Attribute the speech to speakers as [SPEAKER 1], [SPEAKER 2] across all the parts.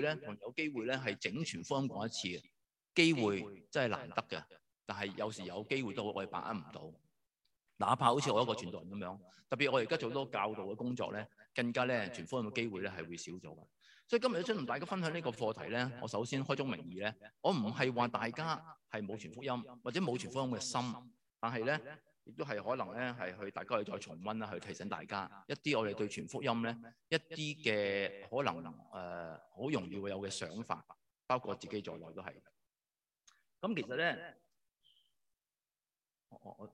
[SPEAKER 1] 咧，同有機會咧係整全福音講一次嘅機會真係難得嘅。但係有時有機會都我哋把握唔到，哪怕好似我一個傳道人咁樣，特別我而家做多教導嘅工作咧，更加咧傳福音嘅機會咧係會少咗嘅。所以今日想同大家分享呢個課題咧，我首先開宗明義咧，我唔係話大家係冇傳福音或者冇傳福音嘅心，但係咧亦都係可能咧係去大家去再重溫啦，去提醒大家一啲我哋對傳福音咧一啲嘅可能好容易會有嘅想法，包括我自己在內都係。咁其實咧，我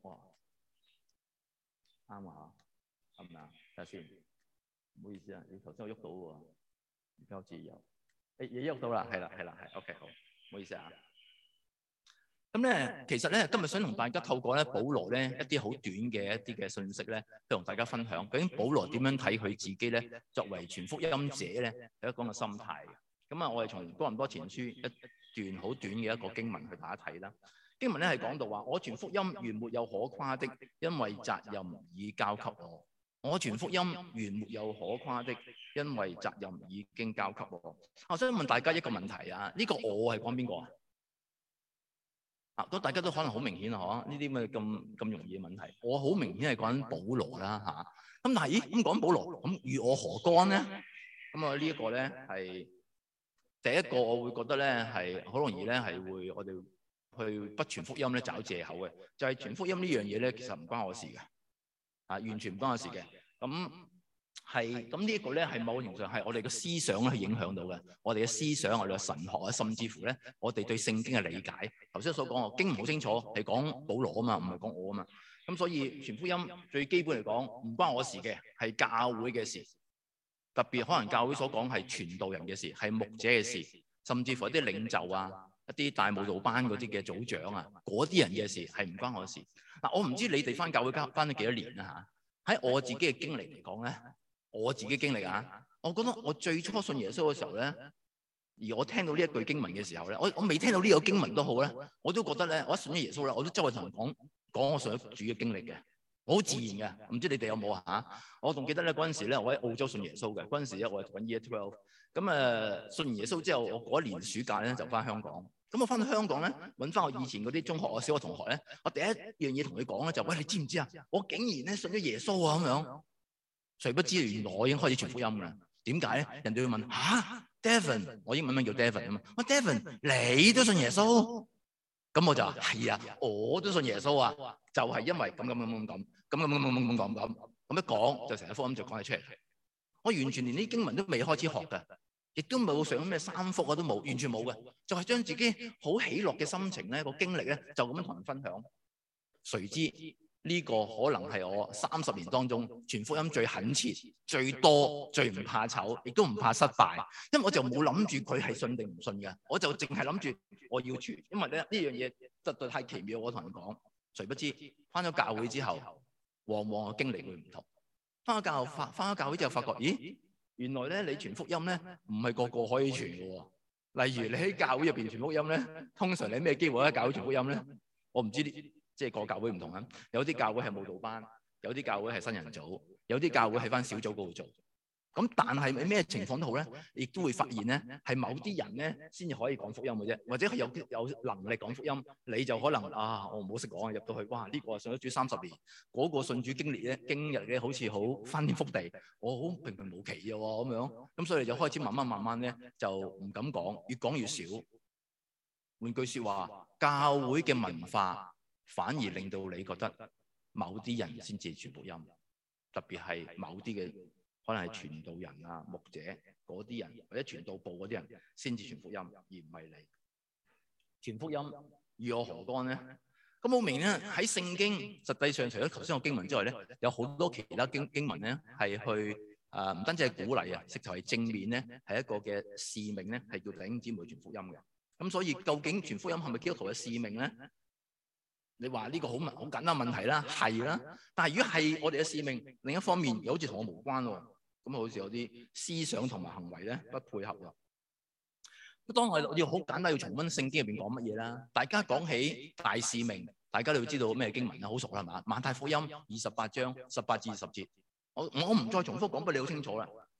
[SPEAKER 1] 啱啊，係咪啊？睇下先，唔好意思啊，你頭先我喐到喎，而家好似有，你喐到啦，係啦，OK 好，唔好意思啊。咁咧，其實咧今日想同大家透過咧保羅咧一啲好短嘅一啲嘅信息咧，去同大家分享究竟保羅點樣睇佢自己咧作為傳福音者咧有一個嘅心態嘅。咁啊，我哋從哥林多前書一段好短嘅一個經文去大家睇啦。經文咧係講到話：我傳福音原沒有可誇的，因為責任已交給我。我傳福音原沒有可誇的，因為責任已經交給我。我想問大家一個問題啊，呢個我係講邊個啊？咁大家都可能好明顯啊，呢啲咁咁容易嘅問題，我好明顯係講緊保羅啦嚇。咁但係咁講保羅，咁與我何干咧？咁啊呢一個咧係第一個，我會覺得咧係好容易咧係會我哋去不傳福音咧找藉口嘅，就係傳福音呢樣嘢咧其實唔關我事嘅，完全唔關我事嘅。咁呢一個咧係某程度上係我哋嘅思想咧去影響到嘅，我哋嘅思想、我哋嘅神學啊，甚至乎咧我哋對聖經嘅理解。頭先所講，經唔好清楚，係講保羅啊嘛，唔係講我啊嘛。咁所以傳福音最基本嚟講唔關我事嘅，係教會嘅事。特別可能教會所講係傳道人嘅事，係牧者嘅事，甚至乎一啲領袖啊、一啲大舞蹈班嗰啲嘅組長啊，嗰啲人嘅事係唔關我事。我唔知你哋返教會返咗幾多年啦嚇。喺我自己嘅經歷嚟講咧，我自己經歷啊，我覺得我最初信耶穌嘅時候咧，而我聽到呢一句經文嘅時候咧，我未聽到呢個經文都好咧，我都覺得咧，我一信咗耶穌咧，我都周圍同人講我信咗主嘅經歷嘅，我好自然嘅。唔知你哋有冇啊？我仲記得咧嗰陣時咧，我喺澳洲信耶穌嘅，嗰陣時咧我係讀緊 Year 12，咁信完耶穌之後，我嗰一年暑假咧就翻香港。咁我翻到香港咧，揾翻我以前嗰啲中學啊、小學同學咧，我第一樣嘢同佢講咧就：喂，你知唔知啊？我竟然咧信咗耶穌啊咁樣。誰不知原來我已經開始傳福音啦？點解咧？人哋會問Devin， 我英文名叫 Devin 啊嘛。喂 Devin， 你都信耶穌？咁我就話係啊，我都信耶穌啊，就係因為咁一講就成日福音就講得出嚟。我完全連啲經文都未開始學㗎，亦都冇上咩三福啊，都冇，完全冇嘅，就係將自己好喜樂嘅心情咧、個經歷咧，就咁樣同人分享。誰知呢個可能係我30年當中傳福音最懇切、最多、最唔怕醜，亦都唔怕失敗，因為我就冇諗住佢係信定唔信嘅，我就淨係諗住我要傳，因為咧呢樣嘢實在太奇妙。我同人講，誰不知返咗教會之後，往往嘅經歷會唔同。返咗教會之後發覺，咦，原來咧你傳福音咧唔係個個可以傳嘅喎。例如你喺教會入邊傳福音咧，通常你咩機會喺教會傳福音咧？我唔知即係個教會唔同啊，有啲教會係舞蹈班，有啲教會係新人組，有啲教會係返小組嗰度做。咁但係咩情況都好咧，亦都會發現咧，係某啲人咧先至可以講福音嘅啫，或者係有能力講福音，你就可能我唔好識講，入到去，哇！呢個信咗主30年，嗰個信主經歷咧，經日咧好似好翻天覆地，我好平平無奇嘅喎咁樣。咁所以就開始慢慢咧就唔敢講，越講越少。換句説話，教會嘅文化反而令到你覺得某啲人先至傳福音，特別係某啲嘅可能係傳道人啊、牧者嗰啲人，或者傳道部嗰啲人先至傳福音，而唔係你傳福音與我何干咧？咁好明顯咧，喺聖經實際上除咗頭先個經文之外咧，有好多其他經文咧係去唔單止係鼓勵啊，直頭係正面咧，係一個嘅使命咧，係叫弟兄姊妹傳福音嘅。咁所以究竟傳福音係咪基督徒嘅使命咧？你話呢個好簡單問題啦，係啦。但係如果係我哋嘅使命，另一方面又好似同我無關喎。咁好似有啲思想同埋行為咧不配合喎。當我要好簡單要重溫聖經入邊講乜嘢啦？大家講起大使命，大家都要知道咩經文啊？好熟啦，係嘛？馬太福音28章18至20節。我唔再重複講俾你好清楚啦。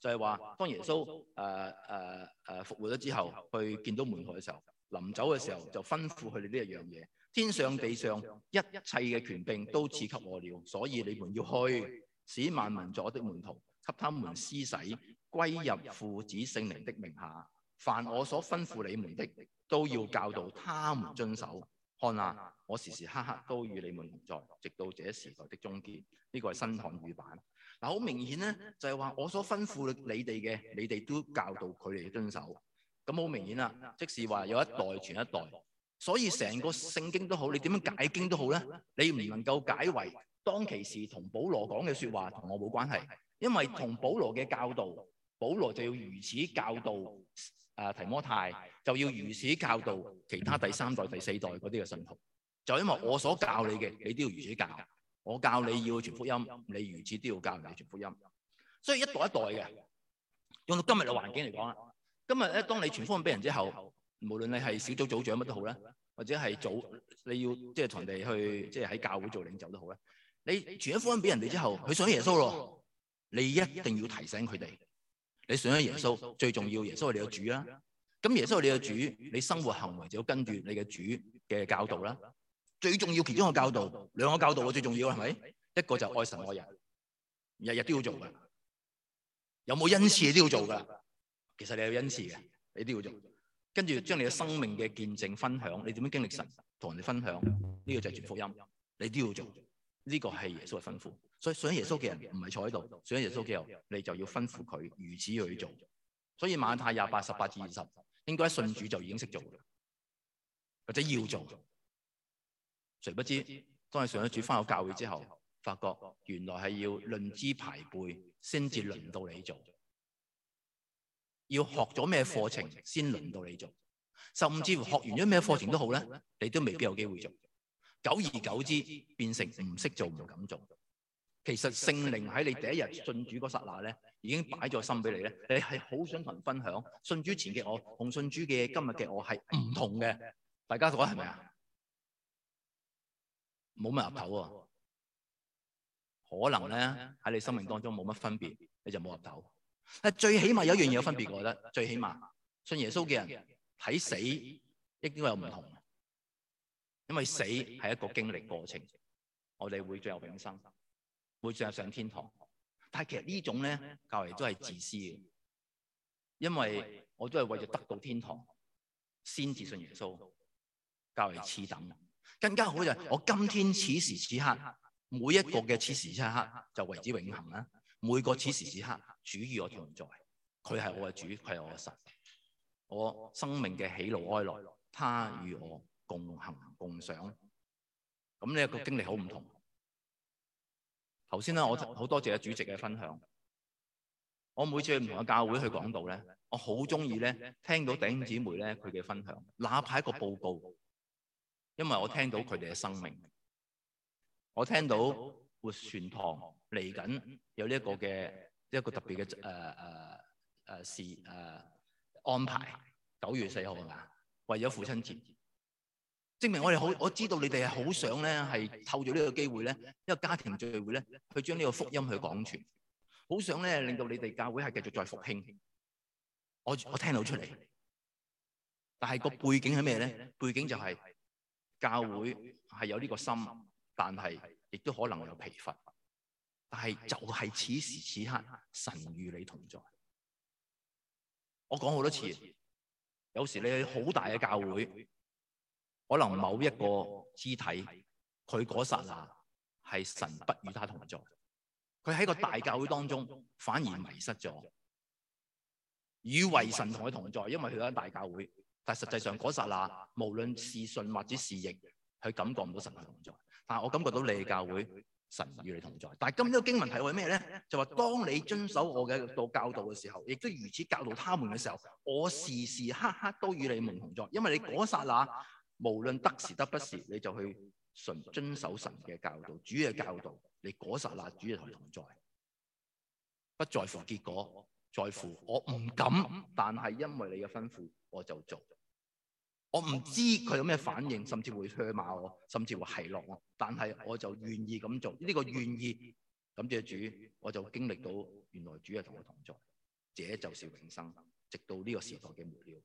[SPEAKER 1] 就係話當耶穌復活咗之後，去見到門徒嘅時候，臨走嘅時候就吩咐佢哋呢一樣嘢：天上地上一切嘅權柄都賜給我了，所以你們要去，使萬民作我的門徒，給他們施洗，歸入父子聖靈的名下。凡我所吩咐你們的，都要教導他們遵守。看啊，我時時刻刻都與你們同在，直到這時代的終結。呢個係新漢語版。嗱，好明顯咧，就係話我所吩咐你哋嘅，你哋都教導佢哋遵守。咁好明顯啦，即是話有一代傳一代。所以成個聖經都好，你點樣解經都好咧，你唔能夠解為當其時同保羅講嘅説話同我冇關係，因為同保羅嘅教導，保羅就要如此教導提摩太，就要如此教導其他第三代、第四代嗰啲嘅信徒。就因為我所教你嘅，你都要如此教。我教你要傳福音，你如此都要教人哋傳福音。所以一代一代嘅，用到今日嘅環境嚟講啦，今日咧，當你傳福音俾人之後，無論你係小組組長乜都好啦，或者係你要即係同人哋去即係喺教會做領袖都好啦，你傳咗福音俾人哋之後，佢信咗耶穌咯，你一定要提醒佢哋，你信咗耶穌最重要，耶穌係你嘅主啦。咁耶穌係你嘅主，你生活行為就要跟住你嘅主嘅教導啦。最重要其中一個教導，兩個教導最重要係咪？一個就愛神愛人，日日都要做㗎。有冇恩賜你都要做㗎。其實你有恩賜嘅，你都要做。跟住將你嘅生命嘅見證分享，你點樣經歷神，同人哋分享，呢個就係傳福音，你都要做。呢個係耶穌嘅吩咐。所以信耶穌嘅人唔係坐喺度，信耶穌嘅人你就要吩咐佢如此去做。所以馬太28、18至20，應該信主就已經識做，或者要做。誰不知當你上咗主返到教會之後，發覺原來係要論資排輩先至輪到你做。要學咗咩課程先輪到你做，甚至乎學完咗咩課程都好咧，你都未必有機會做。久而久之，變成唔識做唔敢做。其實聖靈喺你第一日信主嗰剎那咧，已經擺咗心俾你咧，你係好想同人分享信主前嘅我同信主嘅今日嘅我係唔同嘅。大家覺得係咪啊？冇乜入頭喎，可能咧喺你生命當中冇乜分別，你就冇入頭。最起碼有一樣嘢有分別，我覺得最起碼信耶穌嘅人睇死應該有唔同，因為死係一個經歷過程，我哋會進入永生，會進入上天堂。但係其實呢種咧較為都係自私嘅，因為我都係為咗得到天堂先至信耶穌，較為次等。更加好就係我今天此時此刻每一個嘅此時此刻就為之永恆啦。每個此時此刻，主與我同在，佢係我嘅主，佢係我嘅神。我生命嘅喜怒哀樂，他與我共行共賞。咁呢一個經歷好唔同。頭先咧，我好多謝主席嘅分享。我每次去唔同嘅教會去講道咧，我好中意咧聽到弟兄姊妹咧佢嘅分享，哪怕一個報告，因為我聽到佢哋嘅生命，我聽到活泉堂嚟緊有呢一個嘅一個特別嘅安排，9月4號係嘛？為咗父親節，證明我知道你哋係好想咧，係透過呢個機會咧，一個家庭聚會咧，去將呢個福音去廣傳，好想咧令到你哋教會係繼續再復興。我聽到出嚟，但係個背景係咩咧？背景就係教會係有呢個心，但係亦都可能有疲乏。但係就係此時此刻，神與你同在。我講好多次，有時你去好大嘅教會，可能某一個肢體，佢嗰剎那係神不與他同在。佢喺個大教會當中，反而迷失咗，以為神同佢同在，因為佢喺大教會。但係實際上嗰剎那，無論是信或者是逆，佢感覺唔到神同在。但係我感覺到你嘅教會，神與你同在。但係今日經文係為咩咧？就話當你遵守我嘅教導嘅時候，亦都如此教導他們嘅時候，我時時刻刻都與你們同在。因為你嗰剎那，無論得時得不時，你就去遵守神嘅教導、主嘅教導。你嗰剎那，主就同你同在，不在乎結果，在乎我唔敢，但係因為你嘅吩咐，我就做。我唔知佢有咩反應，甚至會唾罵我，甚至會奚落我，但係我就願意咁做。呢個願意，感謝主，我就經歷到原來主係同我同在。 這就是永生，直到呢個時代嘅末了。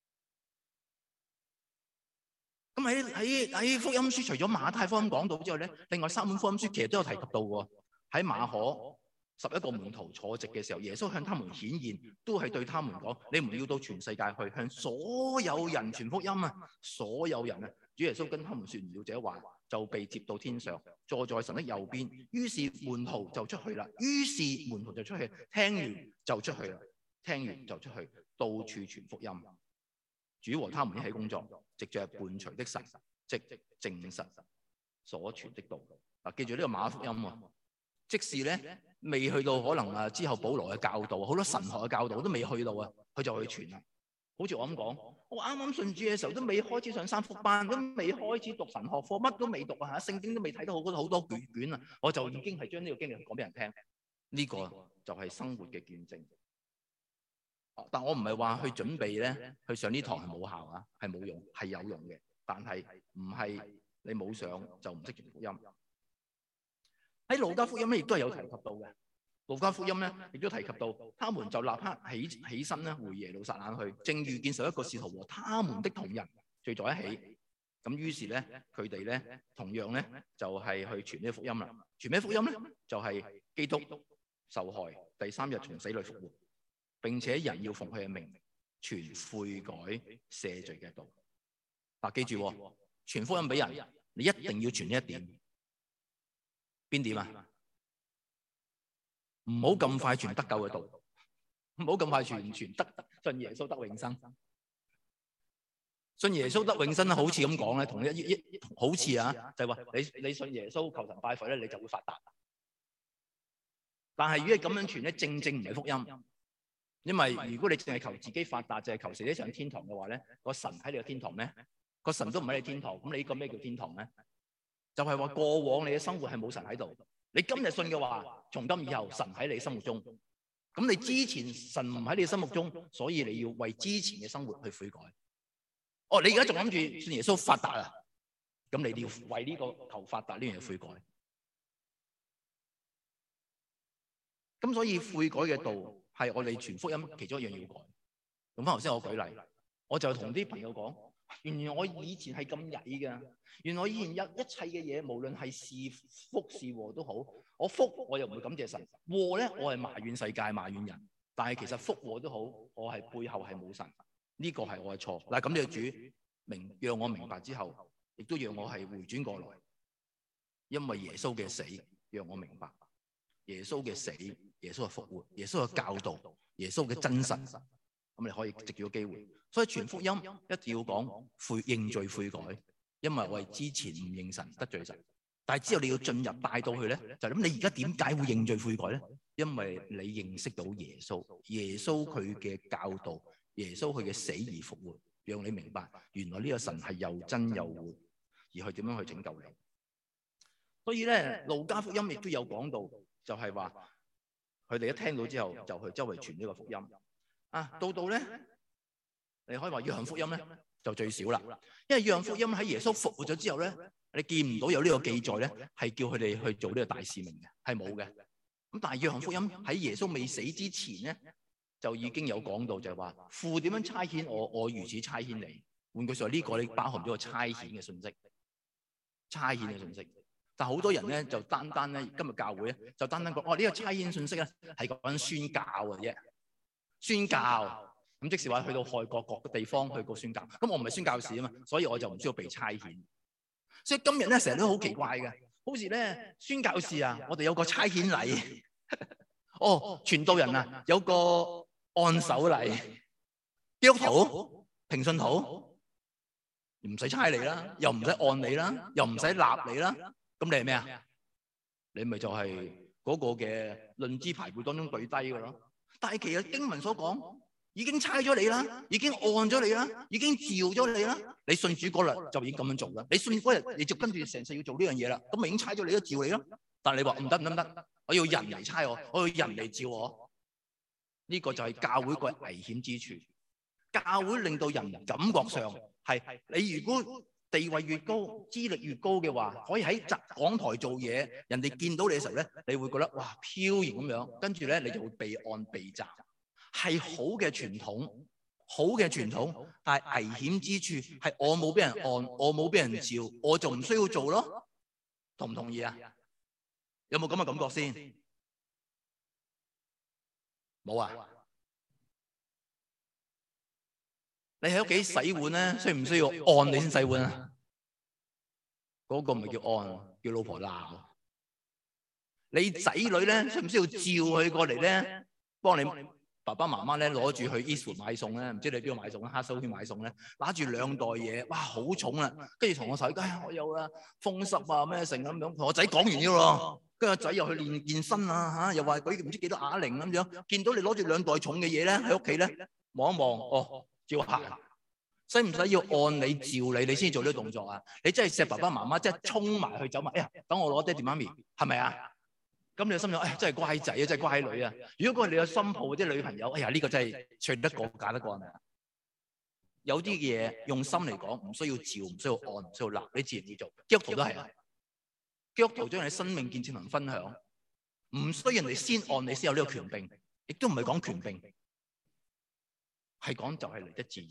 [SPEAKER 1] 咁喺福音書，除咗馬太福音講到之外咧，另外3本福音書其實都有提及到喎。喺馬可11個門徒坐席嘅時候，耶穌向他們顯現，都係對他們講：你們要到全世界去，向所有人傳福音啊！所有人啊！主耶穌跟他們說完了這話，就被接到天上，坐在神的右邊。於是門徒就出去啦。聽完就出去啦。聽完就出去，到處傳福音。主和他們一起工作，藉着伴隨的神，即證實所傳的道。嗱，記住呢個馬可福音喎，即使咧未去到可能之後保羅嘅教導，好多神學嘅教導都未去到啊，佢就去傳啦。好似我咁講，我啱啱信主嘅時候都未開始上3福班，都未開始讀神學課，乜都未讀啊，聖經都未睇到好多卷啊，我就已經係將呢個經歷講俾人聽。呢個就係生活嘅見證。但我唔係話去準備咧，去上呢堂係冇效啊，係冇用，係有用嘅。但係唔係你冇上就唔識傳福音。喺路加福音咧，亦都係有提及到嘅。路加福音咧，亦都提及到，他們就立刻起身咧，回耶路撒冷去，正遇見11個使徒和他們的同人聚在一起。咁於是咧，佢哋咧同樣咧就係去傳呢個福音啦。傳咩福音咧？就係基督受害，第3日從死裏復活。並且人要奉佢嘅名傳悔改赦罪嘅道。嗱，記住傳福音俾人，你一定要傳呢一點。邊點啊？唔好咁快傳得救嘅道，唔好咁快傳得信耶穌得永生。信耶穌得永生咧，好似咁講咧，同好似啊，就係話你信耶穌求神拜佛咧，你就會發達。但係如果你咁樣傳咧，正唔係福音。因為如果你淨係求自己發達，淨係求自己上天堂嘅話咧，個神喺你個天堂咩？個神都唔喺你天堂，咁你呢個咩叫天堂咧？就係話過往你嘅生活係冇神喺度。你今日信嘅話，從今以後神喺你心目中。咁你之前神唔喺你心目中，所以你要為之前嘅生活去悔改。哦，你而家仲諗住信耶穌發達啊？咁你要為呢個求發達呢樣嘢悔改。咁所以悔改嘅道係我哋傳福音其中一樣要改。用翻頭先我舉例，我就同啲朋友講，原來我以前係咁曳㗎。原來我以前有一切嘅嘢，無論係是福是禍都好，我福我又唔會感謝神，禍咧我係埋怨世界埋怨人。但係其實福禍都好，我係背後係冇神，呢個係我嘅錯。嗱，感謝主讓我明白之後，亦都讓我係回轉過來，因為耶穌嘅死讓我明白耶穌嘅死、耶穌嘅復活、耶穌嘅教導、耶穌嘅真實。咁你可以藉住個機會，所以傳福音一定要講認罪悔改，因為我係之前唔認神得罪神，但係之後你要進入帶到去咧，就咁你而家點解會認罪悔改咧？因為你認識到耶穌，耶穌佢嘅教導，耶穌佢嘅死而復活，讓你明白原來呢個神係又真又活，而去點樣去拯救你。所以咧，路加福音亦都有講到，就係話佢哋一聽到之後就去周圍傳呢個福音。到咧，你可以話約翰福音咧就最少啦，因為約翰福音喺耶穌復活咗之後咧，你見唔到有呢個記載咧，係叫佢哋去做呢個大使命嘅，係冇嘅。咁但係約翰福音喺耶穌未死之前咧，就已經有講到，就係話父點樣差遣我，我如此差遣你。換句説話，呢個你包含咗個差遣嘅信息，差遣嘅信息。但係好多人咧就單咧，今日教會咧就單講，呢個差遣信息咧係講緊宣教嘅啫。宣教咁即是話去到外國各個地方去過宣教，咁我唔係宣教士啊嘛，所以我就唔需要被差遣。所以今日咧成日都好奇怪嘅，好似咧宣教士啊，我哋有個差遣禮，傳道人啊有個按手禮，基督徒平信徒唔使差你啦，又唔使按你啦，又唔使立你啦，咁你係咩啊？你咪就係嗰個嘅論資排輩當中最低嘅咯。但係其實經文所講已經差咗你啦，已經按咗你啦，已經召咗你啦。你信主嗰日就已經咁樣做啦。你信嗰日你就跟住成世要做呢樣嘢啦。咁咪已經差咗你都召你咯。但係你話唔得，我要人嚟差我，我要人嚟召我。呢個就係教會個危險之處。教會令到人感覺上係你如果地位越高、資歷越高嘅話，可以喺講台做嘢，人哋見到你嘅時候咧，你會覺得哇飄然咁樣，跟住咧你就會被按被責。 係好嘅傳統，好嘅傳統，但係危險之處係我冇俾人按，我冇俾人照，我就唔需要做咯。同唔同意啊？有冇咁嘅感覺先？冇啊？你喺屋企洗碗咧，需唔需要按你先洗碗啊？嗰個唔係叫按，叫老婆鬧。你仔女咧，需唔需要召佢過嚟咧，幫你爸爸媽媽咧攞住去 Eastwood 買餸咧？唔知你邊度買餸啊？黑手圈買餸咧，拿住2袋嘢，哇，好重啦！跟住同我仔講：我有啊，風濕啊，咩成咁樣。同我仔講完咗咯，跟住個仔又去練健身啊，又話佢唔知幾多啞鈴咁樣。見到你攞住2袋重嘅嘢咧喺屋企咧，望一望，哦，照行。使唔使要按你照你先做呢個動作啊？你真係錫爸爸媽媽，真係衝埋去走埋，哎呀，等我攞爹哋媽咪，係咪啊？咁你心諗，哎呀，真係乖仔啊，真係乖女啊！如果嗰個你有新抱或者女朋友，哎呀，呢個真係娶得過嫁得過係咪啊？有啲嘢用心嚟講，唔需要照，唔需要按，唔需要立，你自然要做。基督徒都係啊，基督徒將你生命見證同分享，唔需要人哋先按你先有呢個權柄，亦都唔係講權柄，係講就係嚟得自然。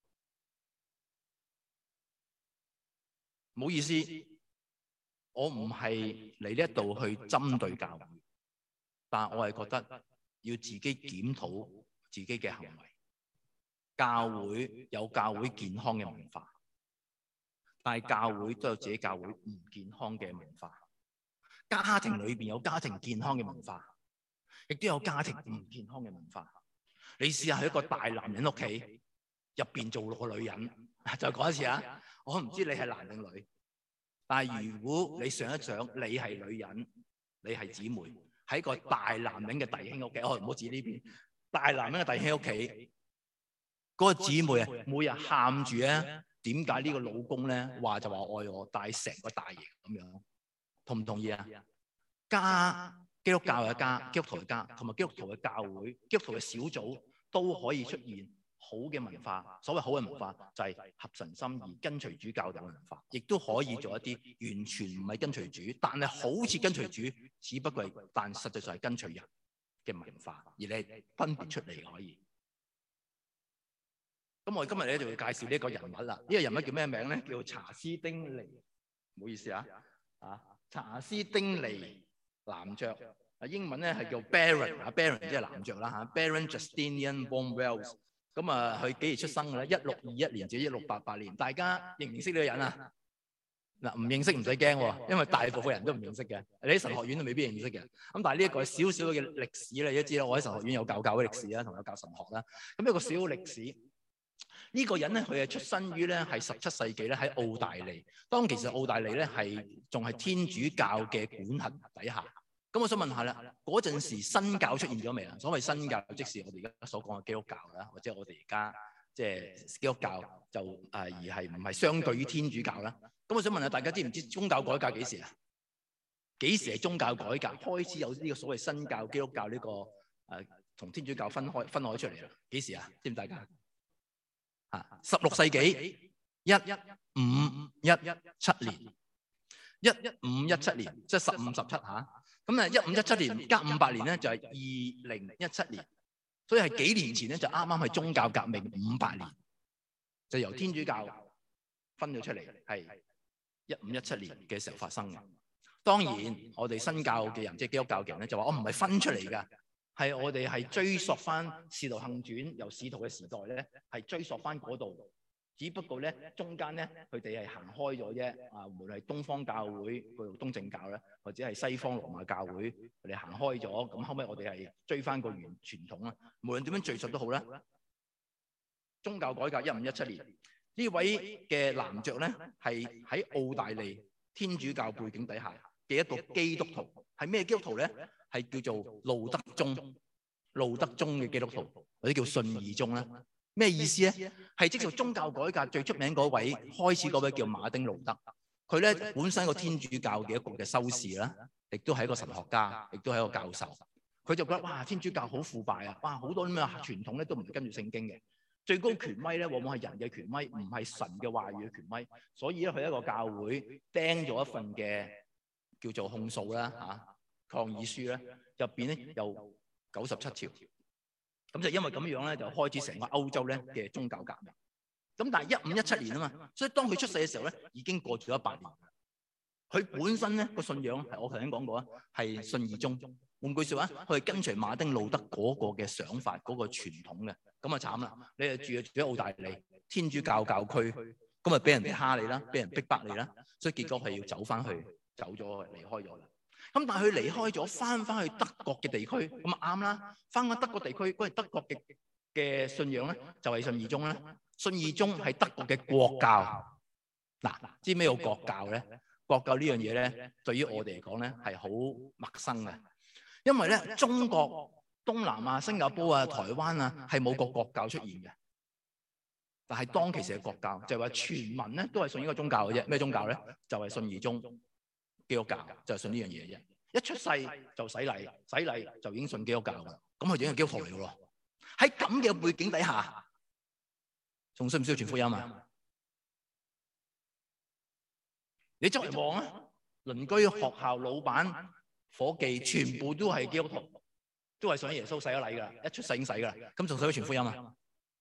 [SPEAKER 1] 唔好意思，我唔係嚟呢一度去針對教會，但我係覺得要自己檢討自己嘅行為。教會有教會健康嘅文化，但係教會都有自己教會唔健康嘅文化。家庭裏邊有家庭健康嘅文化，亦都有家庭唔健康嘅文化。你試下喺一個大男人屋企入邊做個女人，就講一次啊！我唔知你係男定女，但係如果你想一想，你係女人，你係姊妹，喺個大男人嘅弟兄屋企，唔好指呢邊，大男人嘅弟兄屋企，嗰個姊妹啊，每日喊住咧，點解呢個老公咧話就話愛我，但係成個大型咁樣，同唔同意啊？家基督教嘅家，基督徒嘅家，同埋基督徒嘅教會、基督徒嘅小組都可以出現好嘅文化。所謂好嘅文化就係合神心意、跟隨主教導嘅文化，亦都可以做一啲完全唔係跟隨主，但係好似跟隨主，只不過係但實際上係跟隨人嘅文化，而你係分別出嚟可以。咁我哋今日咧就會介紹呢一個人物啦。呢個人物叫咩名咧？叫查斯丁尼。唔好意思啊，查斯丁尼男爵。英文咧係叫 Baron，Baron 即係男爵啦嚇。Baron Justinian von Wells。咁佢幾月出生嘅咧？1621年至1688年。大家認唔認識呢個人啊？嗱，唔認識唔使驚喎，因為大部分人都唔認識嘅。你喺神學院都未必認識嘅。咁但係呢一個少少嘅歷史咧，你都知啦。我喺神學院有教會歷史啦，同埋有教神學啦。咁一個小歷史。呢個人咧，佢係出身於咧係17世紀咧喺澳大利。當其實澳大利咧係仲係天主教嘅管轄底下。咁我想問下啦，嗰陣時新教出現咗未啊？所謂新教，即是我哋而家所講嘅基督教啦，或者我哋而家即係基督教就而係唔係相對於天主教啦？咁我想問下大家知唔知宗教改革幾時啊？幾時係宗教改革開始有呢個所謂新教基督教呢個同天主教分開出嚟啦？幾時啊？知唔知大家？16世紀1517年，1517年即係1517嚇。咁咧1517年加58年咧就係2017年，所以係幾年前咧就啱啱係宗教革命500年，就由天主教分咗出嚟，係1517年嘅時候發生嘅。當然我哋新教嘅人即係基督教嘅人咧就話我唔係分出嚟㗎。係我哋係追溯翻《使徒行傳》，由使徒嘅時代咧係追溯翻嗰度，只不過咧中間咧佢哋係行開咗啫。無論係東方教會嗰度東正教咧，或者係西方羅馬教會，佢哋行開咗。咁後尾我哋係追翻個原傳統啦。無論點樣敘述都好啦。宗教改革1517年，呢位嘅男爵咧係喺澳大利天主教背景底下嘅一個基督徒。係咩基督徒咧？係叫做路德宗嘅基督徒，或者叫信義宗啦。咩意思咧？係即係宗教改革最出名嗰位，開始嗰位叫馬丁路德。佢咧本身個天主教嘅一個嘅修士啦，亦都係一個神學家，亦都係一個教授。佢就覺得哇，天主教好腐敗啊！哇，好多啲咩傳統咧都唔係跟住聖經嘅。最高權威咧，往往係人嘅權威，唔係神嘅話語嘅權威。所以咧，佢一個教會釘咗一份嘅叫做控訴啦抗議書咧，入邊咧有97條。 咁就因為咁樣咧，就開始成個歐洲咧嘅宗教革命。咁但係1517年啊嘛，所以當佢出世嘅時候咧，已經過咗100年。佢本身咧個信仰係我頭先講過啊，係信義宗。換句説話，佢係跟隨馬丁路德嗰個嘅想法，嗰個傳統嘅。咁啊慘啦！你住喺澳大利天主教教區，咁啊俾人哋蝦你啦，俾人逼迫你啦，所以結果係要走翻去，走咗離開咗啦。咁但係佢離開咗，翻去德國嘅地區，咁啊啱啦。翻去德國地區，嗰係德國嘅信仰咧，就係信義宗咧。信義宗係德國嘅國教。嗱，知咩叫國教咧？國教呢樣嘢咧，對於我哋嚟講咧係好陌生嘅，因為咧中國、東南亞、新加坡啊、台灣啊係冇個國教出現嘅。但係當其時嘅國教就係話全民咧都係信呢個宗教嘅啫。咩宗教咧？就係信義宗基督教，就係信呢樣嘢啫。一出世就洗禮，洗禮就已經信基督教㗎啦。咁佢已經係基督徒嚟㗎咯。喺咁嘅背景底下，仲需唔需要傳福音啊？你周圍望啊，鄰居、學校、老闆、伙計，全部都係基督徒，都係信耶穌洗咗禮㗎，一出世已經洗㗎啦。咁仲使唔使傳福音啊？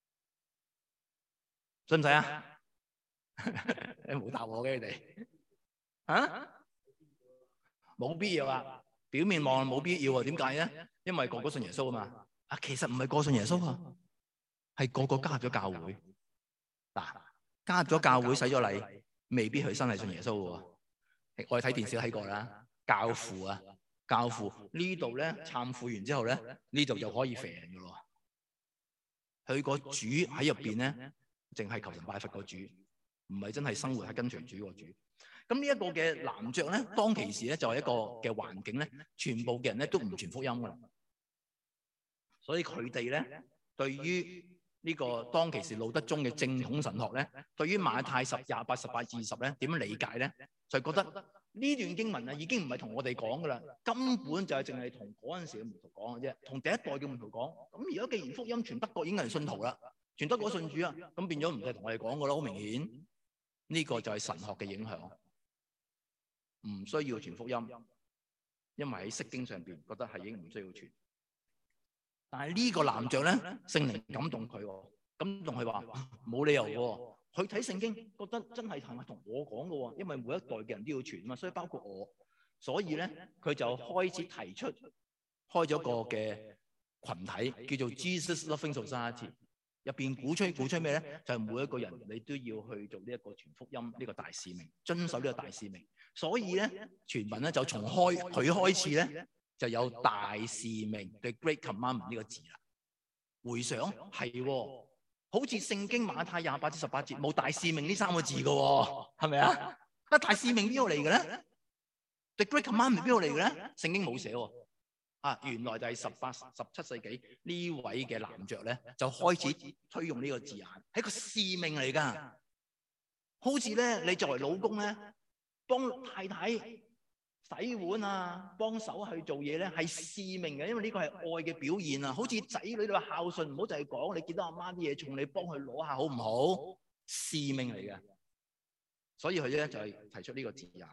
[SPEAKER 1] 使唔使啊？你冇答我嘅你哋啊？冇必要啊！表面望冇必要啊？點解咧？因為個個信耶穌啊嘛。啊，其實唔係個信耶穌啊，係個個加入咗教會。嗱，加入咗教會洗咗禮，未必佢真係信耶穌嘅喎。我哋睇電視都睇過啦，教父啊，教父呢度咧懺悔完之後咧，呢度就可以肥人嘅咯。佢個主喺入邊咧，淨係求神拜佛個主，唔係真係生活係跟隨主個主。咁呢一個嘅男爵咧，當其時咧就係一個嘅環境咧，全部嘅人咧都唔傳福音㗎啦。所以佢哋咧對於呢個當其時路德宗嘅正統神學咧，對於馬太10、28、18、20咧點樣理解咧，就覺得呢段經文啊已經唔係同我哋講㗎啦，根本就係淨係同嗰陣時嘅門徒講嘅啫，同第一代嘅門徒講。咁而家既然福音傳德國已經係信徒啦，傳德國信主啊，咁變咗唔係同我哋講㗎啦，好明顯呢個就係神學嘅影響，唔需要傳福音，因為喺釋經上邊覺得係已經唔需要傳。但係呢個男爵咧，聖靈感動佢，感動佢話冇理由喎。佢睇聖經覺得真係係咪同我講嘅喎？因為每一代嘅人都要傳啊嘛，所以包括我。所以咧，佢就開始提出開咗個嘅群體，叫做 Jesus Loving Society。入邊鼓吹咩咧？就係每一個人你都要去做呢一個傳福音呢個大使命，遵守呢個大使命。所以咧，全民咧就從佢開始咧。就有大使命 The Great Commandment 呢個字啦。回想係喎，好似聖經馬太28至18節冇大使命呢3個字嘅喎，係咪啊？啊，大使命邊度嚟嘅咧 ？The Great Commandment 邊度嚟嘅咧？聖經冇寫喎。啊，原來就係17世紀呢位嘅男爵咧，就開始推用呢個字眼，係個使命嚟㗎。好似咧，你作為老公咧，幫太太洗碗啊，幫手去做嘢咧，係使命嘅，因為呢個係愛嘅表現啊。好似仔女你話孝順，唔好就係講你見到阿媽啲嘢重，你幫佢攞下好唔好？使命嚟嘅，所以佢咧就係提出呢個字眼。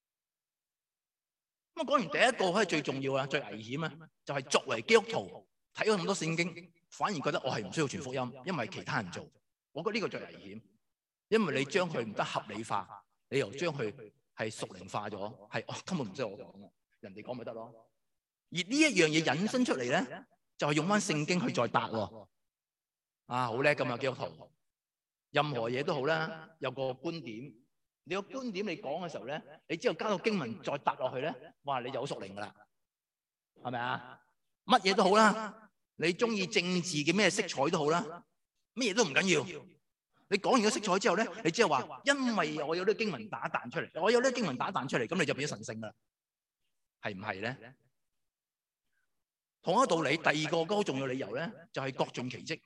[SPEAKER 1] 咁啊，講完第一個係最重要啊，最危險啊，就係作為基督徒睇咗咁多聖經，反而覺得我係唔需要傳福音，因為其他人做。我覺得呢個最危險，因為你將佢唔得合理化，你又將佢係屬靈化咗，係根本唔需要我講嘅，人哋講咪得咯。而呢一樣嘢引申出嚟咧，就係用翻聖經去再答喎。啊，好叻咁啊，基督徒，任何嘢都好啦，有個觀點，你個觀點你講嘅時候咧，你之後加個經文再答落去咧，哇，你就好屬靈噶啦，係咪啊？乜嘢都好啦，你中意政治嘅咩色彩都好啦，乜嘢都唔緊要。你講完個色彩之後咧，你只係話，因為我有啲經文打彈出嚟，我有啲經文打彈出嚟，咁你就變咗神聖啦，係唔係咧？同一個道理，第二個好重要理由咧，就係各盡其職。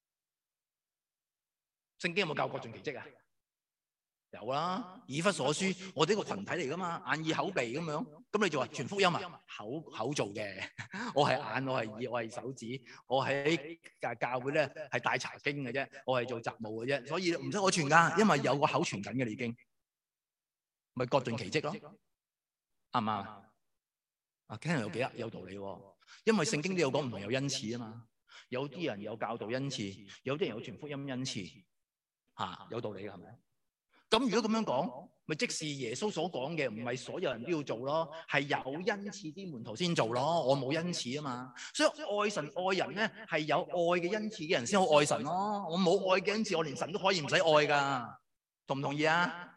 [SPEAKER 1] 聖經有冇教各盡其職啊？有啦，以弗所書，我哋呢個群體嚟噶嘛，眼耳口鼻咁樣，咁你就話傳福音啊，口做嘅，我係眼，我係耳，我係手指，我喺教會咧係帶查經嘅啫，我係做雜務嘅啫，所以唔使我傳噶，因為有個口傳緊嘅，你已經咪各盡其職咯，啱唔啱啊？聽人有幾有道理喎，因為聖經都有講唔同有恩賜啊嘛。 有啲人有教導恩賜，有啲人有傳福音恩賜，有道理嘅係咪？咁如果咁樣講，咪即是耶穌所講嘅，唔係所有人都要做咯，係有恩賜啲門徒先做咯。我冇恩賜啊嘛，所以愛神愛人咧係有愛嘅恩賜嘅人先好愛神咯。我冇愛嘅恩賜，我連神都可以唔使愛噶，同唔同意啊？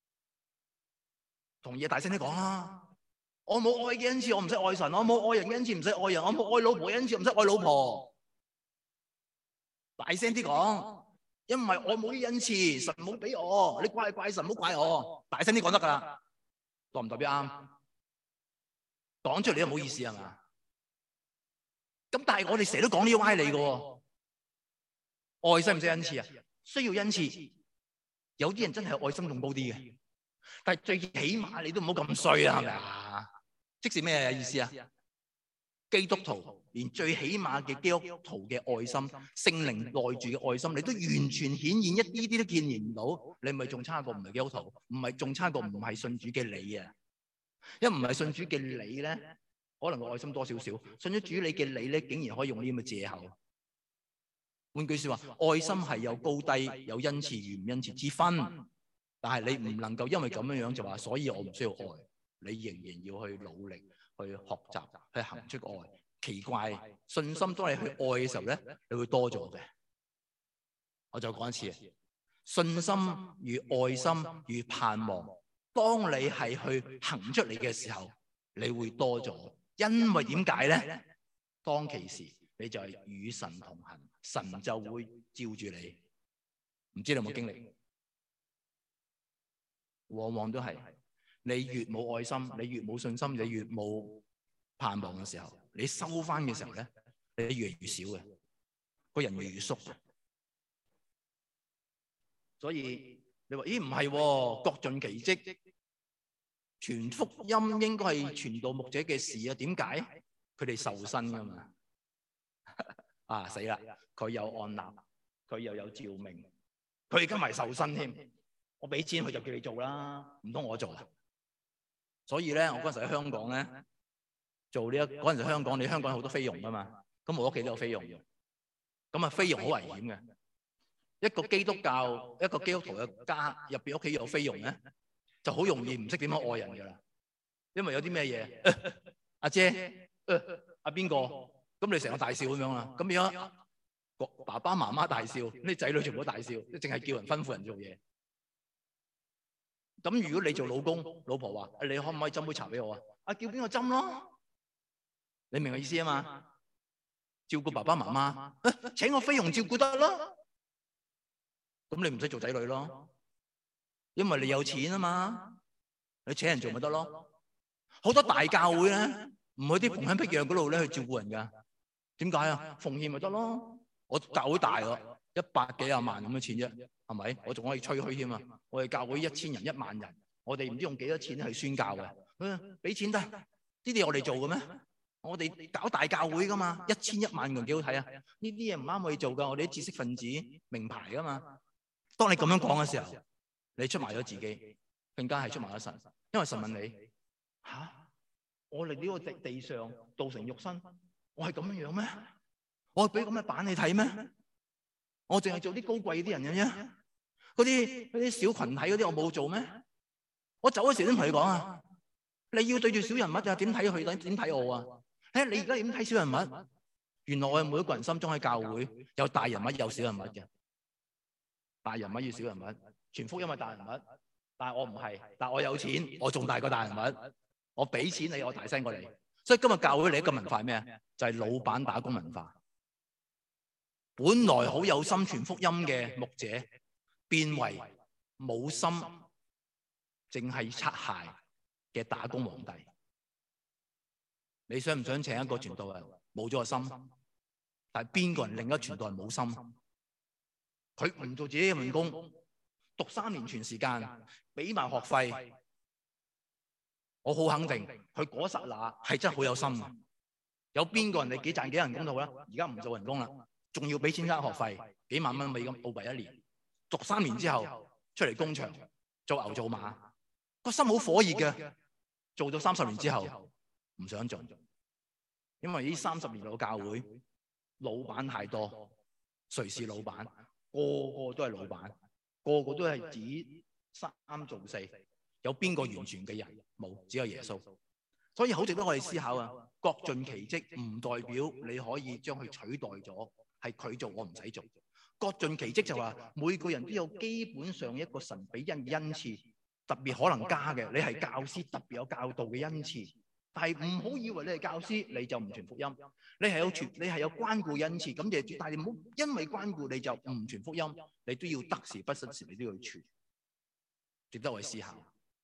[SPEAKER 1] 同意啊，大聲啲講啊！我冇愛嘅恩賜，我唔使愛神；我冇愛人嘅恩賜，唔使愛人；我冇愛老婆嘅恩賜，唔使愛老婆。大聲啲講。因為我冇啲恩賜，神冇俾我，你怪神，唔好怪我。大聲啲講得噶啦，代唔代表啱？講出嚟都冇意思係嘛？咁但係我哋成日都講呢啲歪理嘅喎。愛需唔需要恩賜啊？需要恩賜。有啲人真係愛心仲高啲嘅，但係最起碼你都唔好咁衰啊，係咪啊？即是咩意思啊？基督徒連最起碼嘅基督徒嘅愛心、聖靈內住嘅愛心，你都完全顯現一啲都見唔到，你咪仲差過唔係基督徒，唔係仲差過唔係信主嘅你啊！因為唔係信主嘅你咧，可能個愛心多少少；信咗主你嘅你咧，竟然可以用呢咁嘅藉口。換句說話，愛心係有高低、有恩賜與唔恩賜之分，但係你唔能夠因為咁樣樣就話，所以我唔需要愛，你仍然要去努力。去學習，去行出愛。奇怪，信心當你去愛嘅時候咧，你會多咗嘅。我再講一次，信心與愛心與盼望，當你係去行出嚟嘅時候，你會多咗。因為點解咧？當其時你就係與神同行，神就會照住你。唔知你有冇經歷？往往都係。你越冇愛心，你越冇信心，你越冇盼望嘅時候，你收翻嘅時候咧，你越嚟越少嘅，個人越嚟越縮。所以你話咦唔係喎，各盡其職，傳福音應該係傳道牧者嘅事啊？點解？佢哋受薪噶嘛。啊死啦！佢有按立，佢又有召命，佢而家埋受薪添。我俾錢佢就叫你做啦，唔通我做啊？所以咧，我嗰陣時喺香港咧做呢嗰陣時香港，你香港有好多菲傭噶嘛，咁我屋企都有菲傭嘅，咁啊菲傭好危險嘅。一個基督教一個基督徒嘅家入邊屋企有菲傭咧，就好容易唔識點樣愛人噶啦，因為有啲咩嘢，阿姐，阿邊個，咁你成個大笑咁樣啦，咁而家爸爸媽媽大笑，啲仔女全部都大笑，你淨係叫人吩咐人做嘢。咁如果你做老公，老婆話：你可唔可以斟杯茶俾我啊？叫邊個斟咯？你明我意思啊嘛？照顧爸爸媽媽，請個菲傭照顧得咯。咁你唔使做仔女咯，因為你有錢啊嘛，你請人做咪得咯。好多大教會咧，唔去啲窮鄉僻壤嗰度咧去照顧人噶。點解啊？奉獻咪得咯。我教會大喎，100幾廿萬咁嘅錢啫。係咪？我仲可以吹噓添啊！我哋教會1000人、1萬人，我哋唔知用幾多錢去宣教嘅。俾錢得，呢啲我哋做嘅咩？我哋搞大教會噶嘛，1000、1萬人幾好睇啊！呢啲嘢唔啱我哋做噶，我哋啲知識分子名牌噶嘛。當你咁樣講嘅時候，你出賣咗自己，更加係出賣咗神。因為神問你：我嚟呢個地上道成肉身，我係咁樣樣咩？我係俾咁嘅版你睇咩？我淨係做啲高貴啲人嘅啫，嗰啲小群體嗰啲我冇做咩？我走嗰時都同你講啊，你要對住小人物啊，點睇佢？點睇我啊？你而家點睇小人物？原來我哋每一個人心中喺教會有大人物有小人物嘅，大人物與小人物，傳福音係大人物，但係我唔係，但係我有錢，我仲大過大人物，我俾錢你，我大聲過你。所以今日教會你一個文化係咩？就係老闆打工文化。本來好有心傳福音嘅牧者，變為冇心，淨係擦鞋嘅打工皇帝。你想唔想請一個傳道人冇咗個心？但係邊個人另一個傳道人冇心？佢唔做自己嘅份工，讀3年全時間，俾埋學費。我好肯定，佢嗰剎那係真係好有心嘅。有邊個人哋賺幾人工度啦？而家唔做人工啦。仲要俾錢交學費，幾萬蚊美金澳幣1年，讀3年之後出嚟工場做牛做馬，個心好火熱嘅。做咗30年之後唔想做，因為呢30年嘅教會老闆太多，誰是老闆？個個都係老闆，個個都係指三做四，有邊個完全嘅人？冇，只有耶穌。所以好值得我哋思考啊！各盡其職唔代表你可以將佢取代咗，係佢做我唔使做。各盡其職就話每個人都有基本上一個神俾人嘅恩賜，特別可能加嘅。你係教師，特別有教導嘅恩賜，但係唔好以為你係教師你就唔傳福音。你係有關顧恩賜，咁謝主，但係你唔好因為關顧你就唔傳福音，你都要得時不失時，你都要傳。值得我哋思考。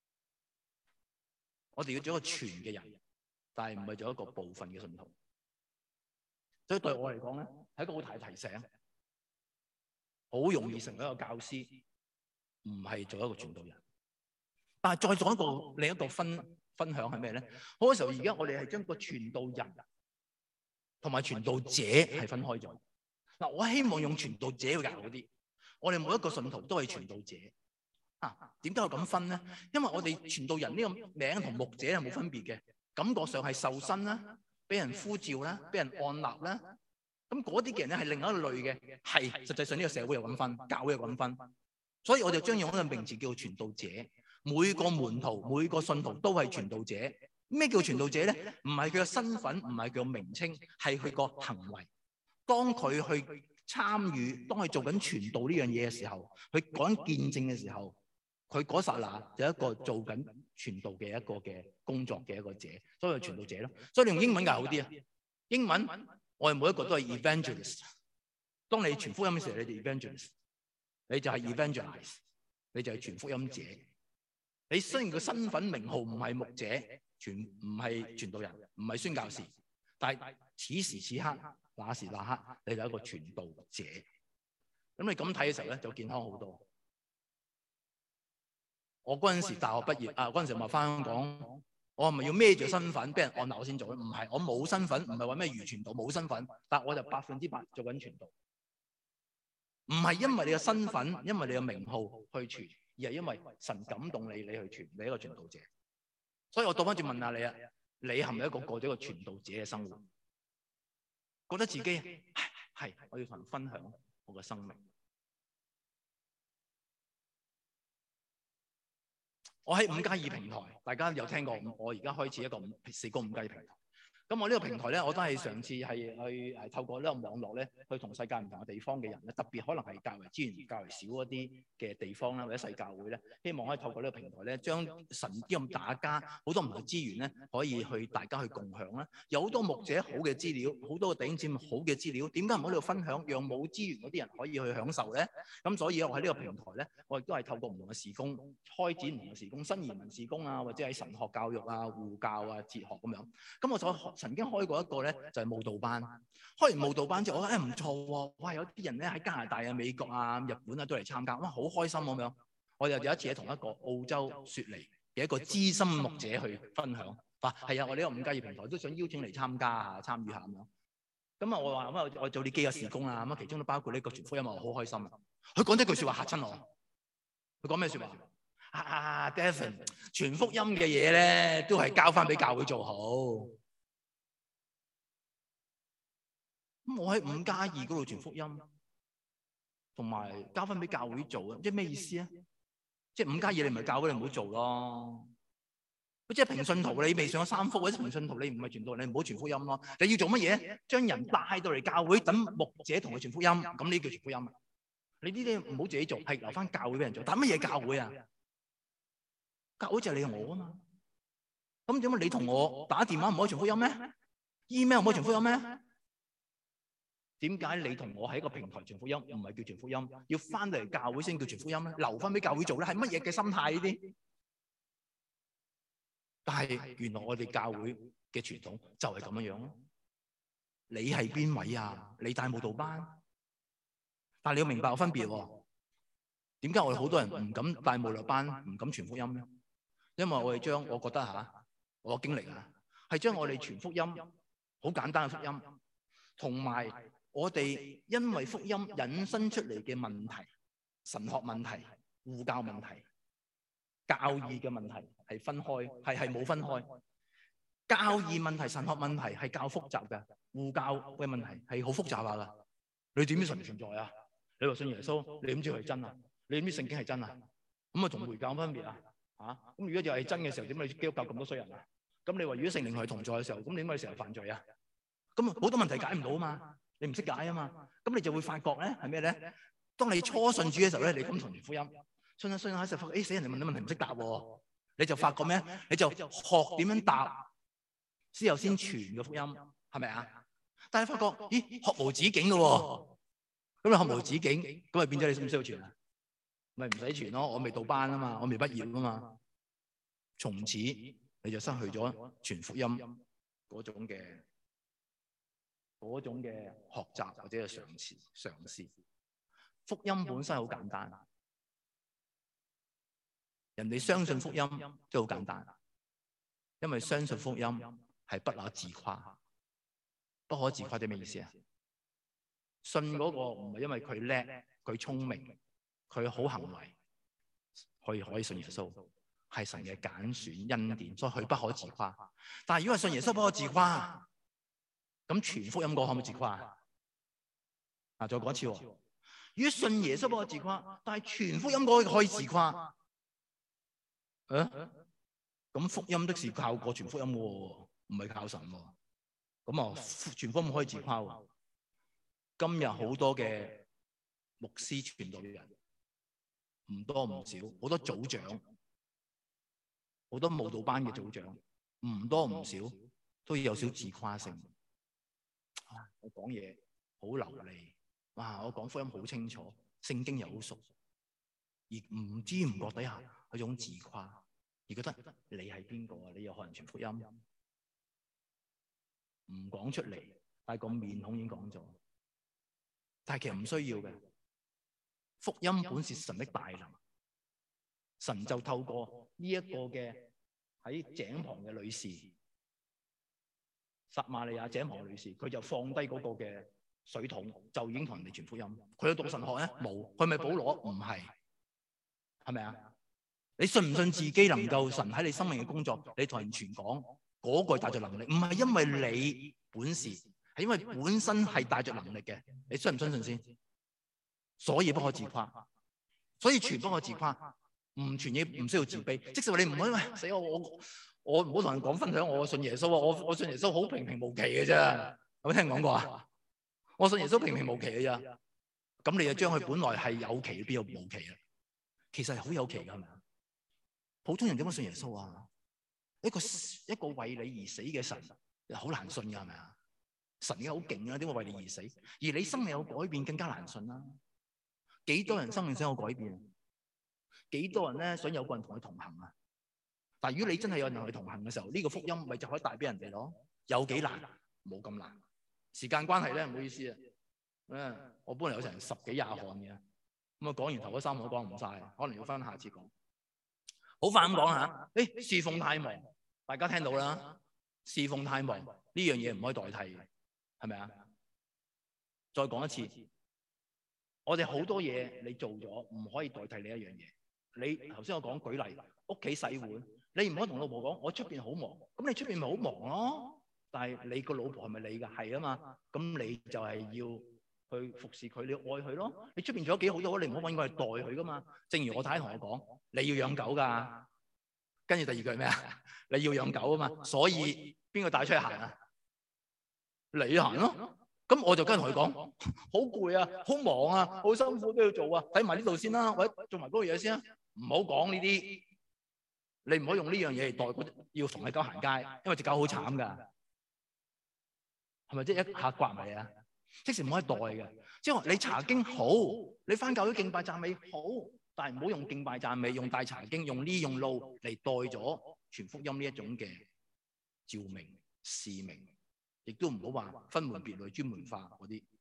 [SPEAKER 1] 我哋要做一個全嘅人，但係唔係做一個部分嘅信徒。所以對我嚟講咧，係一個好大嘅提醒。好容易成為一個教師，唔係做一個傳道人。但係再做另一個分享係咩咧？好多時候而家我哋係將個傳道人同埋傳道者係分開咗。嗱，我希望用傳道者去教嗰啲。我哋每一個信徒都係傳道者。點解我咁分咧？因為我哋傳道人呢個名同牧者係冇分別嘅，感覺上係受薪啦，俾人呼召啦，俾人按立啦。咁嗰啲嘅人咧係另一類嘅，係實際上呢個社會又咁分，教會又咁分。所以我就將用一個名字叫做傳道者。每個門徒、每個信徒都係傳道者。咩叫傳道者咧？唔係佢嘅身份，唔係佢嘅名稱，係佢個行為。當佢去參與，當佢做緊傳道呢樣嘢嘅時候，佢講見證嘅時候，佢嗰剎那有一個做緊傳道嘅一個嘅工作嘅一個者，所以係傳道者咯。所以你用英文梗係好啲啊！英文我哋每一個都係 evangelist。當你傳福音嘅時候，你就 evangelist， 你就係 evangelize， 你就係傳福音者。你雖然個身份名號唔係牧者，唔係傳道人，唔係宣教士，但係此時此刻、那時那刻，你就係一個傳道者。咁你咁睇嘅時候咧，就健康好多。我嗰陣時大學畢業嗰陣時咪翻香港，我係咪要孭住身份俾人按立我先做咧？唔係，我冇身份，唔係話咩漁傳道冇身份，但我就100%做緊傳道。唔係因為你嘅身份，因為你嘅名號去傳，而係因為神感動你，你去傳，你係一個傳道者。所以我倒翻轉問下你啊，你係咪一個過咗一個傳道者嘅生活？覺得自己係我要同人分享我嘅生命。我喺5+2平台，大家有聽過？我而家開始一個4個5+2平台。咁我呢個平台咧，我都係嘗試係去透過呢個網絡咧，去同世界唔同嘅地方嘅人咧，特別可能係較為資源較為少嗰啲嘅地方啦，或者細教會咧，希望可以透過呢個平台咧，將神啲咁大家好多唔同資源咧，可以去大家去共享啦。有好多牧者好嘅資料，好多個弟兄姊妹好嘅資料，點解唔喺度分享，讓冇資源嗰啲人可以去享受咧？咁所以我喺呢個平台咧，我亦都係透過唔同嘅事工，開展唔同嘅事工，新移民事工啊，或者喺神學教育啊、護教啊、哲學咁樣。咁我曾經開過一個咧，就係慕道班。開完慕道班之後，我覺得唔錯喎，哇！有啲人咧喺加拿大啊、美國啊、日本啊都嚟參加，哇！好開心咁樣。我又有一次同一個澳洲雪梨嘅一個資深牧者去分享，係啊，我呢個5+2平台都想邀請嚟參加下、參與下咁樣。咁啊，我話我做呢幾個事工啊，咁啊，其中都包括呢個傳福音，我好開心啊。佢講咗句説話嚇親我。佢講咩説話？Devin， 傳福音嘅嘢咧，都係交翻俾教會做好。咁我喺5+2嗰度傳福音，同埋交翻俾教會做啊，即係咩意思啊？即係5+2你唔係教會，你唔好做咯。即係平信徒，你未上咗3福，或者平信徒你唔係傳道人，你唔好傳福音咯。你要做乜嘢？將人帶到嚟教會，等牧者同佢傳福音，咁呢叫傳福音啊！你呢啲唔好自己做，係留翻教會俾人做。但乜嘢教會啊？教會就係你同我啊嘛。咁點解你同我打電話唔可以傳福音咩 ？email 唔可以傳福音咩？點解你同我喺一個平台傳福音，唔係叫傳福音？要翻嚟教會先叫傳福音咧？留翻俾教會做咧？係乜嘢嘅心態呢啲？但係原來我哋教會嘅傳統就係咁樣樣咯。你係邊位啊？你帶慕道班，但係你要明白個分別喎。點解我哋好多人唔敢帶慕道班，唔敢傳福音咧？因為我哋將我覺得我經歷係將我哋傳福音好簡單嘅福音，同埋我哋因為福音引申出嚟嘅問題、神學問題、護教問題、教義嘅問題係分開，係冇分開。
[SPEAKER 2] 教義問題、神學問題係較複雜嘅，護教嘅問題係好複雜下噶。你點知神存在啊？你話信耶穌，你點知佢係真啊？你點知聖經係真啊？咁啊，同回教分別啊？咁如果就係真嘅時候，點解基督教咁多衰人啊？咁你話如果聖靈係同在嘅時候，咁點解你成日犯罪啊？咁好多問題解唔到啊嘛，你唔識解啊嘛，咁你就會發覺咧係咩咧？當你初信主嘅時候咧，你咁傳福音，信下信下就發覺，死人哋問啲問題唔識答喎，你就發覺咩？你就學點樣答，之後先傳嘅福音，係咪啊？但係發覺，咦，學無止境嘅喎，咁你學無止境，咁咪變咗你需唔需要傳啊？咪唔使傳咯，我未到班啊嘛，我未畢業啊嘛，從此你就失去咗傳福音嗰種嘅學習或者係嘗試。福音本身好簡單，人哋相信福音都好簡單，因為相信福音係不可自誇。不可自誇啲咩意思啊？信嗰個唔係因為佢叻、佢聰明、佢好行為，可以信耶穌，係神嘅揀選恩典，所以佢不可自誇。但係如果係信耶穌不可自誇，咁傳福音嗰個可唔可以自誇啊？再講一次喎。如果信耶穌不可自誇，但係傳福音嗰個可以自誇，咁福音的是靠過傳福音嘅喎，唔係靠神喎。咁啊，傳福音可以自誇喎。今日好多嘅牧師傳道人，唔多唔少，好多組長，好多慕道班嘅組長，唔多唔少都有少自誇性。我講嘢好流利，哇！我講福音好清楚，聖經又好熟，而唔知唔覺底下有種自誇，而覺得你係邊個啊？你又學人傳福音，唔講出嚟，但係個面孔已經講咗。但係其實唔需要嘅，福音本是神的大能，神就透過呢一個嘅喺井旁嘅女士，撒瑪利亞井旁嘅女士，佢就放低嗰個嘅水桶，就已經同人哋傳福音。佢有讀神學咧？冇。佢係咪保羅？唔係，係咪啊？你信唔信自己能夠神喺你生命嘅工作，你同人傳講嗰個帶着能力？唔係因為你本事，係因為本身係帶着能力嘅。你信唔相信先？所以不可自誇，所以傳不可自誇，唔傳嘢唔需要自卑。即使話你唔可以，死我唔好同人講分享我信耶穌啊！我信耶穌好平平無奇嘅啫，有冇聽講過啊？我信耶穌平平無奇嘅啫，咁你就將佢本來係有奇變到無奇啦。其實係好有奇噶，係咪啊？普通人點解信耶穌啊？一個為你而死嘅神，好難信噶，係咪啊？神嘅好勁啊，點會為你而死？而你生命有改變更加難信啦。幾多人生命想有改變？幾多人咧想有個人同佢同行啊？但係如果你真係有人同佢同行嘅時候，呢個福音咪就可以帶俾人哋咯？有幾難？冇咁難。時間關係咧，唔好意思啊。我本來有成10幾20項嘅，咁啊講完頭嗰3項都講唔晒，可能要分下次講。好快咁講下。侍奉太忙，大家聽到啦。侍奉太忙呢樣嘢唔可以代替嘅，係咪啊？再講一次，我哋好多嘢你做咗，唔可以代替你一樣嘢。你頭先我講舉例，屋企洗碗，你唔可以同老婆講我出邊好忙，咁你出邊咪好忙咯？但係你個老婆係咪你㗎？係啊嘛，咁你就係要去服侍佢，你要愛佢咯。你出邊做咗幾好都好，你唔好揾佢去代佢㗎嘛。正如我太太同我講，你要養狗㗎，跟住第二句係咩啊？你要養狗啊嘛，所以邊個帶出去行啊？你行咯。咁我就跟同佢講，好攰啊，好忙啊，好辛苦都要做啊，睇埋呢度先啦，或者做埋嗰個嘢先啦，唔好講呢啲。你唔好用呢樣嘢嚟代要同你狗行街，因為隻狗好慘㗎，係咪？即係一下刮埋啊！即時唔可以代嘅，即係話你查經好，你翻教會敬拜讚美好，但係唔好用敬拜讚美，用大查經，用路嚟代咗傳福音呢一種嘅召命使命。亦都唔好話分門別類、專門化嗰啲，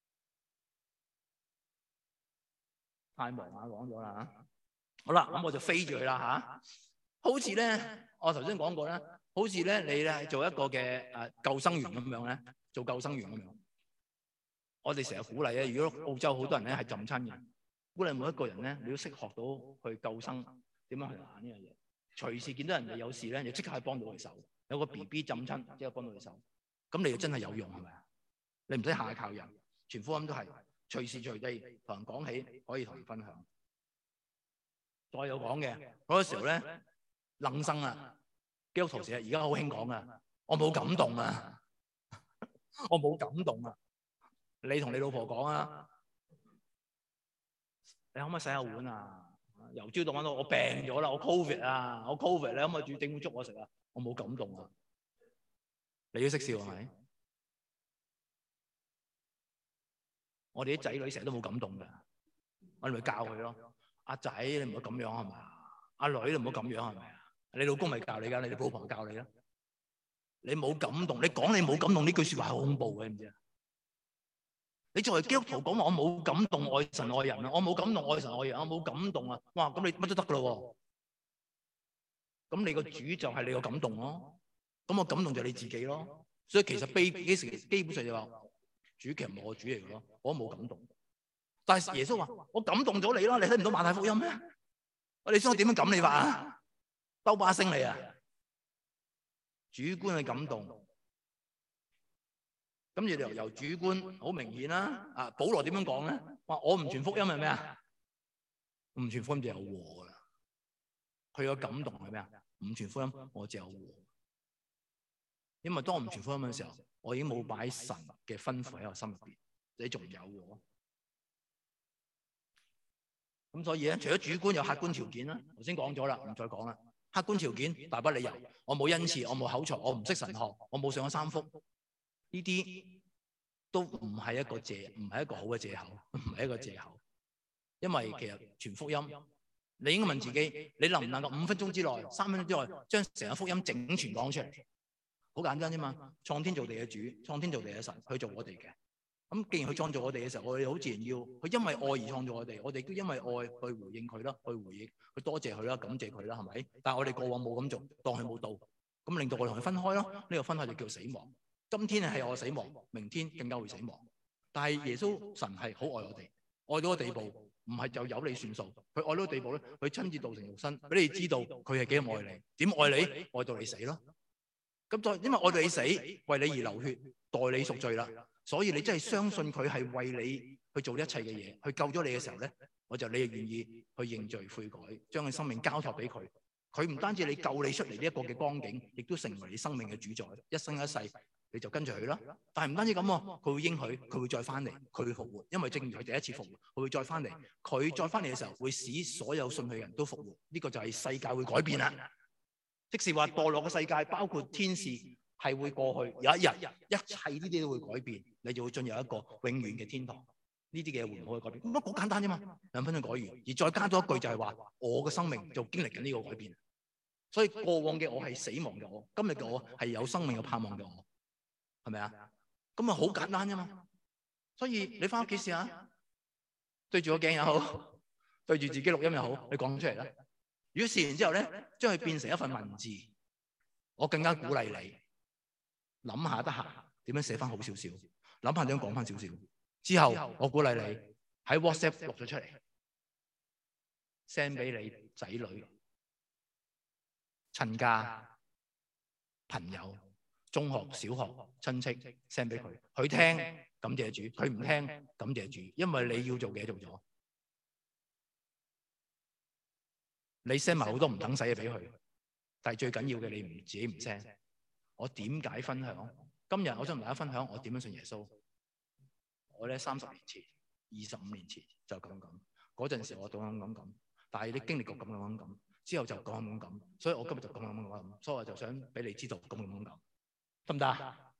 [SPEAKER 2] 太忙啦，講咗啦嚇。好啦，咁我就飛住佢啦嚇。好似咧，我頭先講過咧，好似咧你咧做一個嘅救生員咁樣咧，做救生員咁樣。我哋成日鼓勵咧，如果澳洲好多人咧係浸親嘅，鼓勵每一個人咧，你都識學到去救生點樣去難呢樣嘢。隨時見到人哋有事咧，你即刻去幫到佢手。 有個 BB 浸親，即係幫到你手，咁你就真係有用係咪啊？你唔使下下靠人，傳福音都係隨時隨地同人講起，可以同人分享。再有講嘅嗰個時候咧，冷生啊，基督徒成日而家好興講啊，我冇感動啊，我冇感動啊。你同你老婆講啊，你可唔可以洗下碗啊？由朝到晚都我病咗啦，我 Covid 啊，我 Covid 你可唔可以煮整碗粥我食啊？我冇感動啊。你都識笑係咪？我哋啲仔女成日都冇感動㗎，我哋咪教佢咯。阿仔你唔好咁樣係咪啊？阿女你唔好咁樣係咪啊？你老公咪教你㗎，你老婆教你啦。你冇感動，你講你冇感動呢句説話係好恐怖嘅，你知唔知啊？你作為基督徒講話我冇感動愛神愛人啊，我冇感動愛神愛人，我冇感動啊！哇，咁你乜都得㗎咯喎。咁你個主就係你個感動咯，咁我感動就係你自己咯。所以其實基本上就話主其實唔係我主嚟嘅咯，我都冇感動。但係耶穌話我感動咗你咯，你睇唔到馬太福音咩？你想我點樣感你法啊？兜巴星你啊！主觀嘅感動，咁就由主觀好明顯啦。啊，保羅點樣講咧？話我唔傳福音係咩啊？唔傳福音就有禍噶啦。佢個感動係咩啊？唔傳福音我就有禍。因為當我唔傳福音嘅時候，我已經冇擺神嘅吩咐喺我心入邊，你仲有禍。咁所以咧，除咗主觀有客觀條件啦，頭先講咗啦，唔再講啦。客觀條件大不理由，我冇恩賜，我冇口才，我唔識神學，我冇上咗三福，呢啲都唔係一個唔係一個好嘅藉口，唔係一個藉口。因為其實傳福音，你應該問自己，你能唔能夠5分鐘之內、3分鐘之內，將成個福音整全講出嚟？好簡單啫嘛！創天造地嘅主，創天造地嘅神，去做我哋嘅。咁既然佢創造我哋嘅時候，我哋好自然要佢因為愛而創造我哋，我哋都因為愛去回應佢啦，去回應去多謝佢啦，感謝佢啦，係咪？但係我哋過往冇咁做，當佢冇到，咁令到我同佢分開咯。呢個分開就叫死亡。今天係我死亡，明天更加會死亡。但係耶穌神係好愛我哋，愛到個地步，唔係就有你算數。佢愛到個地步咧，佢親自道成肉身，俾你知道佢係幾咁愛你。點愛你？愛到你死咯。咁再因為愛到你死，為你而流血，代你贖罪啦。所以你真係相信佢係為你去做一切嘅嘢，去救咗你嘅時候咧，你就願意去認罪悔改，將佢生命交託俾佢。佢唔單止你救你出嚟呢一個嘅光景，亦都成為你生命嘅主宰，一生一世你就跟住佢啦。但係唔單止咁喎，佢會應許，佢會再翻嚟，佢會復活，因為正如佢第一次復活，佢會再翻嚟。佢再翻嚟嘅時候，會使所有信佢嘅人都復活。呢個就係世界會改變啦。即是話墮落嘅世界，包括天使係會過去，有一日一切呢啲都會改變，你就會進入一個永遠嘅天堂。呢啲嘅會唔可以改變？咁好簡單啫嘛，2分鐘改完，而再加多一句就係話，我嘅生命就經歷緊呢個改變。所以過往嘅我係死亡嘅我，今日嘅我係有生命嘅盼望嘅我，係咪啊？咁啊好簡單啫嘛。所以你翻屋企試下，對住個鏡又好，對住自己錄音又好，你講出嚟啦。如果試完之後咧，將佢變成一份文字，我更加鼓勵你諗下得閒點樣寫翻好少少，諗下點樣講翻少少。之後我鼓勵你喺 WhatsApp 錄咗出嚟 ，send 俾你仔女、親家、朋友、中學、小學親戚 send 俾佢，佢聽感謝主，佢唔聽感謝主，因為你要做嘅做咗。你 send 埋好多唔等使嘅俾佢，但係最緊要嘅你自己唔 send。我點解分享？今日我想同大家分享我點樣信耶穌。我咧30年前、25年前就咁，嗰陣時我咁，但係你經歷過咁，之後就咁，所以我今日就咁，所以我就想俾你知道咁，得唔得？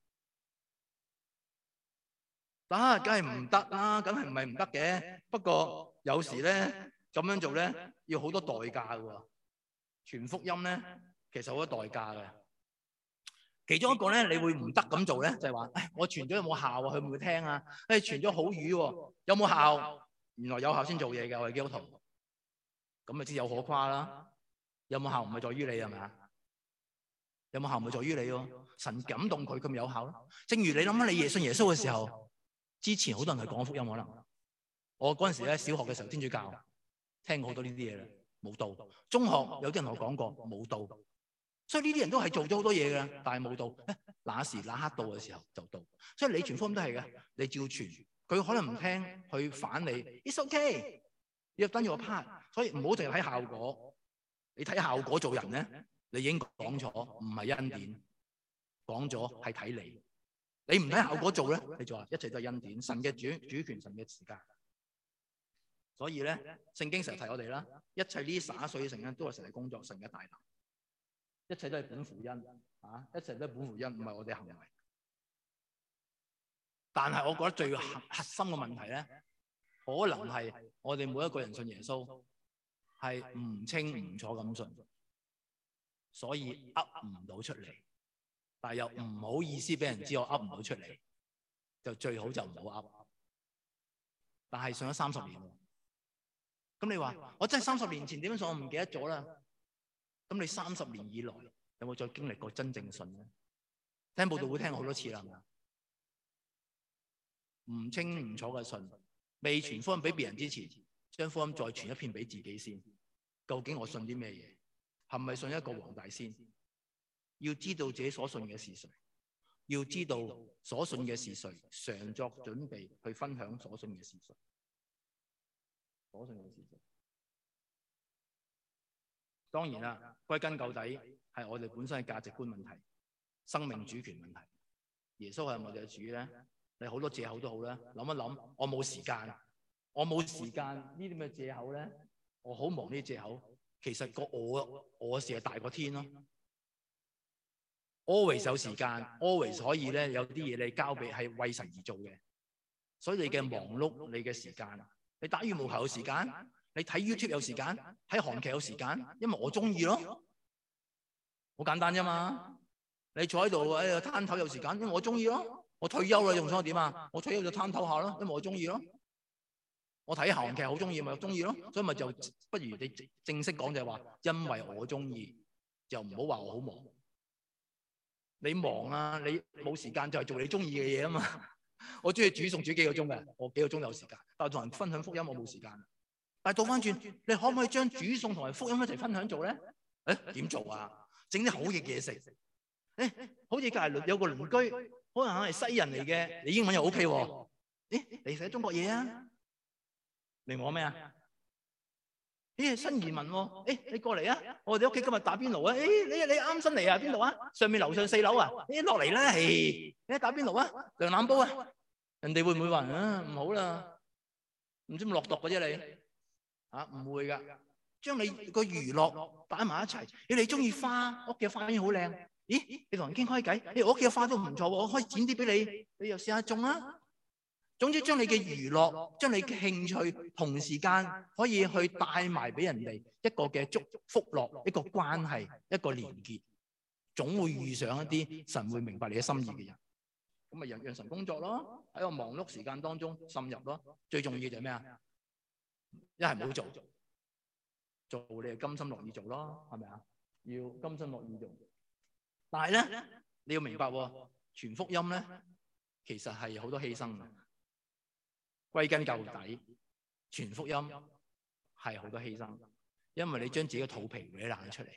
[SPEAKER 2] 得，梗係唔得啦，梗係唔係唔得嘅。不過有時咧。咁樣做咧，要好多代價嘅喎。傳福音咧，其實好多代價嘅。其中一個咧，你會唔得咁做咧，就係話，我傳咗有冇效啊？佢會唔會聽啊？傳咗好語喎，有冇效？原來有效先做嘢嘅，我係基督徒。咁咪知有可誇啦。有冇效唔係在於你係咪啊？有冇效唔係在於你喎？神感動佢，咁有效咯。正如你諗下，你信耶穌嘅時候，之前好多人係講福音可能。我嗰陣時咧，小學嘅時候天主教。聽過好多呢啲嘢啦，冇到。中學有啲人同我講過冇到， 所以呢啲人都係做咗好多嘢嘅，但係冇到，那時那刻到嘅時候就到。所以你傳福音都係嘅，你照傳，佢可能唔聽，佢反你 ，it's okay， you've done your part。所以唔好淨係睇效果，你睇效果做人咧，你已經講咗，唔係恩典，講咗係睇你。你唔睇效果做咧，你就話一切都係恩典，神嘅主權，神嘅時間。所以咧，聖經成日提我哋啦，一切呢灑水嘅成因都係神嘅工作，神嘅大能。一切都係本乎恩，一切都係本乎恩，唔係我哋行為。但係我覺得最核心嘅問題咧，可能係我哋每一個人信耶穌係唔清唔楚咁信，所以噏唔到出嚟，但係又唔好意思俾人知我噏唔到出嚟，就最好就唔好噏。但係信咗30年喎，咁你話我真係30年前點樣信？我唔記得咗啦。咁你30年以來有冇再經歷過真正信咧？聽報道會聽好多次啦，唔清唔楚嘅信，未傳福音俾別人之前，將福音再傳一遍俾自己先。究竟我信啲咩嘢？係咪信一個黃大仙？要知道自己所信嘅是誰，要知道所信嘅是誰，常作準備去分享所信嘅是誰。所信嘅是誰？當然啦，歸根究底係我哋本身嘅價值觀問題、生命主權問題。耶穌係我哋嘅主咧，你好多藉口都好啦，諗一諗，我冇時間，我冇時間呢啲咁嘅藉口咧，我好忙呢啲藉口，其實個我事係大過天咯。always 有時間 ，always 可以咧有啲嘢你交俾係為神而做嘅，所以你嘅忙碌，你嘅時間，你打羽毛球有時間。你睇 YouTube 有時間，睇韓劇有時間，因為我中意咯，好簡單啫嘛。你坐喺度攤頭有時間，因為我中意咯。我退休啦，仲想我點啊？我退休就攤頭下咯，因為我中意咯。我睇韓劇好中意，咪中意咯。所以咪就不如你正式講就係話，因為我中意，就唔好話我好忙。你忙啊，你冇時間就係做你中意嘅嘢啊嘛。我中意煮餸煮幾個鐘嘅，我幾個鐘有時間，但係同人分享福音我冇時間。但係倒翻轉，你可唔可以將煮餸同埋福音一齊分享做咧？點做啊？整啲好嘅嘢食。好似隔離有個鄰居，可能係西人嚟嘅，你英文又 OK 喎。你寫中國嘢啊？明我咩啊？新移民喎。你過嚟啊！我哋屋企今日打邊爐啊！你啱新嚟啊？邊度啊？上面樓上4樓啊？落嚟啦！你打邊爐啊？涼腩煲啊？人哋會唔會話唔好啦？唔知咁落毒嘅啫你。唔會㗎，將你個娛樂擺埋一齊。你中意花，屋企花園好靚。咦，你同人傾開偈，我屋企嘅花都唔錯喎，我可以剪啲俾你，你又試下種啊。總之將你嘅娛樂，將你嘅興趣，同時間可以去帶埋俾人哋一個嘅祝福樂，一個關係，一個連結。總會遇上一啲神會明白你嘅心意嘅人，咁咪讓神工作咯。喺個忙碌時間當中滲入咯。最重要就係咩啊？一係唔好做你係甘心樂意做咯，係咪啊？要甘心樂意做。但係咧，你要明白喎，傳福音咧，其實係好多犧牲嘅。歸根究底，傳福音係好多犧牲，因為你將自己嘅肚皮搲爛出嚟，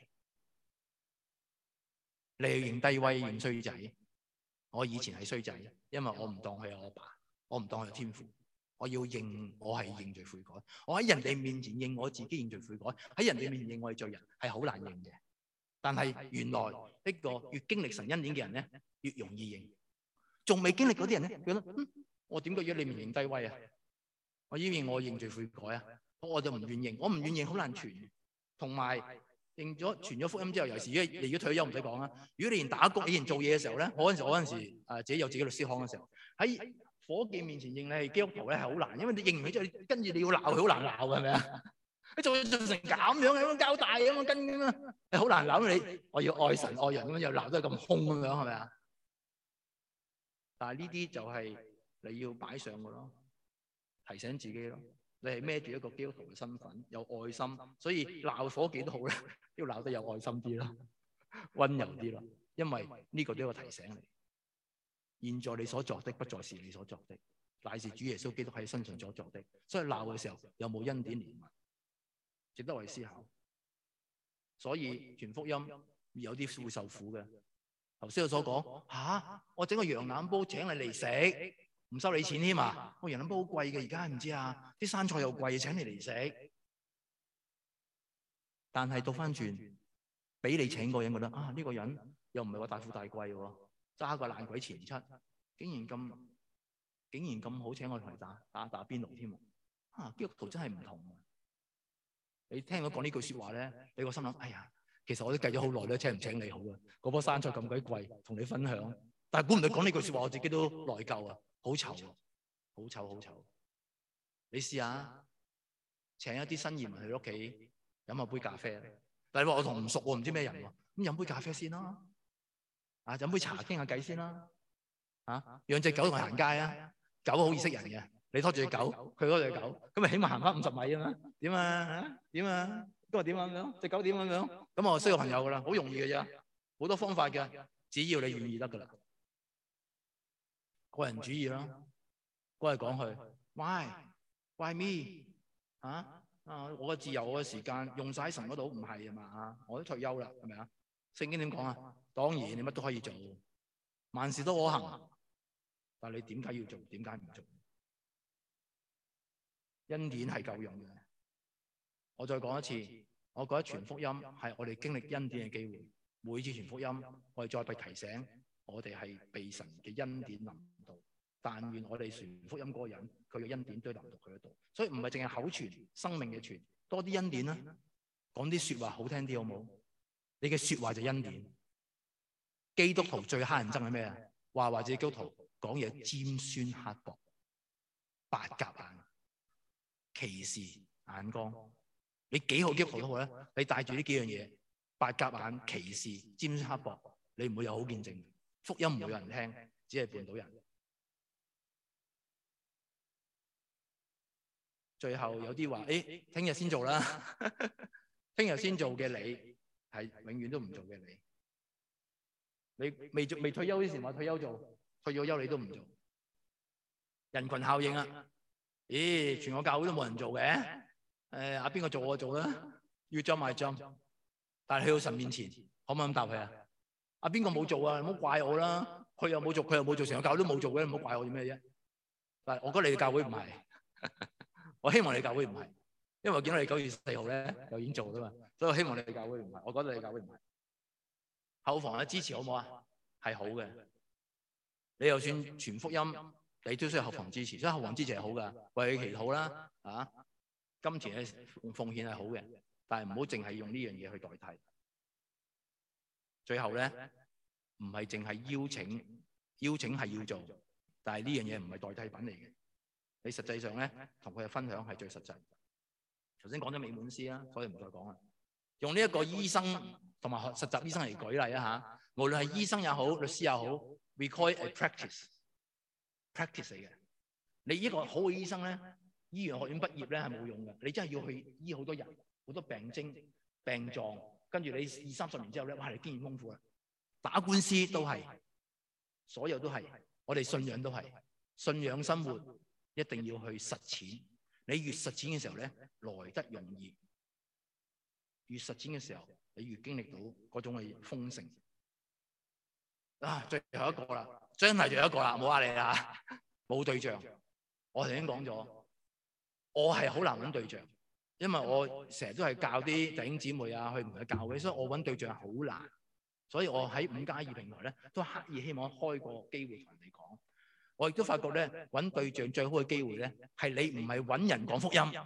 [SPEAKER 2] 你要認低威，認衰仔。我以前係衰仔，因為我唔當佢係我爸，我唔當佢係天父。我要認，我係認罪悔改。我喺人哋面前認我自己認罪悔改，喺人哋面前認我係罪人，係好難認嘅。但係原來一個越經歷神恩典嘅人咧，越容易認。仲未經歷嗰啲人咧，覺得我點解要你面認低威啊？我要認我認罪悔改啊，我就唔願認。我唔願認好難傳。同埋認咗傳咗福音之後，尤其是你如果退休唔使講啦。如果你連打工、你連做嘢嘅時候咧，我嗰陣時自己有自己律師行嘅時候，喺伙計面前認你係基督徒咧係好難，因為你認唔起之後，跟住你要鬧佢好難鬧嘅，係咪啊？你做成咁樣咁樣交代咁樣跟咁樣，係好難鬧你。我要愛神愛人咁樣又鬧得咁兇咁樣，係咪啊？但係呢啲就係你要擺上嘅咯，提醒自己咯。你係孭住一個基督徒嘅身份，有愛心，所以鬧伙計都好咧，都要鬧得有愛心啲咯，溫柔啲咯，因為呢個都係個提醒嚟。現在你所作的不再是你所作的，乃是主耶穌基督喺身上所作的。所以鬧嘅時候有冇恩典憐憫，值得我哋思考。所以傳福音有啲會受苦嘅。頭先我所講我整個羊腩煲請你嚟食，唔收你錢添啊！我羊腩煲好貴嘅，而家唔知啊，啲生菜又貴，請你嚟食。但係倒翻轉，俾你請個人覺得呢個人又唔係話大富大貴喎，揸個爛鬼前七，竟然咁好請我同你打邊爐添啊！基督徒真係唔同。你聽我講呢句説話咧，你個心諗，哎呀，其實我都計咗好耐咧，請唔請你好啊？嗰棵生菜咁鬼貴，同你分享，但係估唔到講呢句説話，我自己都內疚啊，好醜，好醜，好醜。你試下請一啲新移民去屋企飲下杯咖啡，但係話我同唔熟喎，唔知咩人喎，咁飲杯咖啡先啦，飲杯茶傾下偈先啦，養隻狗同佢行街啊，狗好易識人嘅。你拖住隻狗，佢拖住隻狗，咁咪起碼行翻50米啊嘛？點啊？點啊？今日點啊？咁樣隻狗點咁樣？咁我識個朋友噶啦，好容易嘅啫，好多方法嘅，只要你願意得噶啦。個人主義啦，講嚟講去 ，why me？我嘅自由，我嘅時間用晒喺神嗰度，唔係啊嘛？我都退休啦，係咪啊？聖經點講啊？當然你乜都可以做，萬事都可行，但係你點解要做？點解唔做？恩典係夠用嘅。我再講一次，我覺得傳福音係我哋經歷恩典嘅機會。每次傳福音，我哋再被提醒，我哋係被神嘅恩典臨到。但願我哋傳福音嗰個人，佢嘅恩典都臨到佢嗰度。所以唔係淨係口傳，生命嘅傳，多啲恩典啦。講啲説話好聽啲好冇？你嘅説話就恩典。基督徒最乞人憎係咩啊？話自己基督徒講嘢尖酸刻薄、白鴿眼、歧視眼光，你幾好基督徒都好咧，你帶住呢幾樣嘢，白鴿眼、歧視、尖酸刻薄，你唔會有好見證，福音唔會有人聽，只係絆倒人。最後有啲話，聽日先做啦，聽日先做嘅你係永遠都唔做嘅你。你未退休之前話退休做，退咗休你都唔做，人群效應啊！全個教會都冇人做嘅，邊個做我做啦，要裝埋裝。但係去到神面前，可唔可以咁答佢啊？邊個冇做啊？唔好怪我啦，佢又冇做，成個教會都冇做嘅，唔好怪我做咩啫？但係我覺得你哋教會唔係，我希望你哋教會唔係，因為我見到你9月4號咧又已經做啦嘛，所以我希望你哋教會唔係，我覺得你哋教會唔係。後防嘅支持好唔好啊？係好嘅，你就算傳福音，你都需要後防支持，所以後防支持係好噶，為佢祈禱啦，金錢嘅奉獻係好嘅，但係唔好淨係用呢樣嘢去代替。最後咧，唔係淨係邀請係要做，但係呢樣嘢唔係代替品嚟嘅。你實際上咧，同佢嘅分享係最實際。頭先講咗美滿師啦，所以唔再講啦。用呢一個醫生同埋實習醫生嚟舉例啊嚇，無論係醫生也好，律師也好 ，we call it a practice 嚟嘅。你呢個好嘅醫生咧，醫學院畢業咧係冇用嘅，你真係要去醫好多人、好多病徵、病狀，跟住你20-30年之後咧，哇！你經驗豐富啦，打官司都係，所有都係，我哋信仰都係，信仰生活一定要去實踐。你越實踐嘅時候咧，來得容易。越實踐嘅時候，你越經歷到嗰種嘅豐盛。最後一個啦，真係最後一個啦，唔好話你啦，冇對象。我頭先講咗，我係好難揾對象，因為我成日都係教啲弟兄姊妹啊，去唔同嘅教會，所以我揾對象好難。所以我喺5+2平台咧，都刻意希望開個機會同人哋講。我亦都發覺咧，揾對象最好嘅機會咧，係你唔係揾人講福音，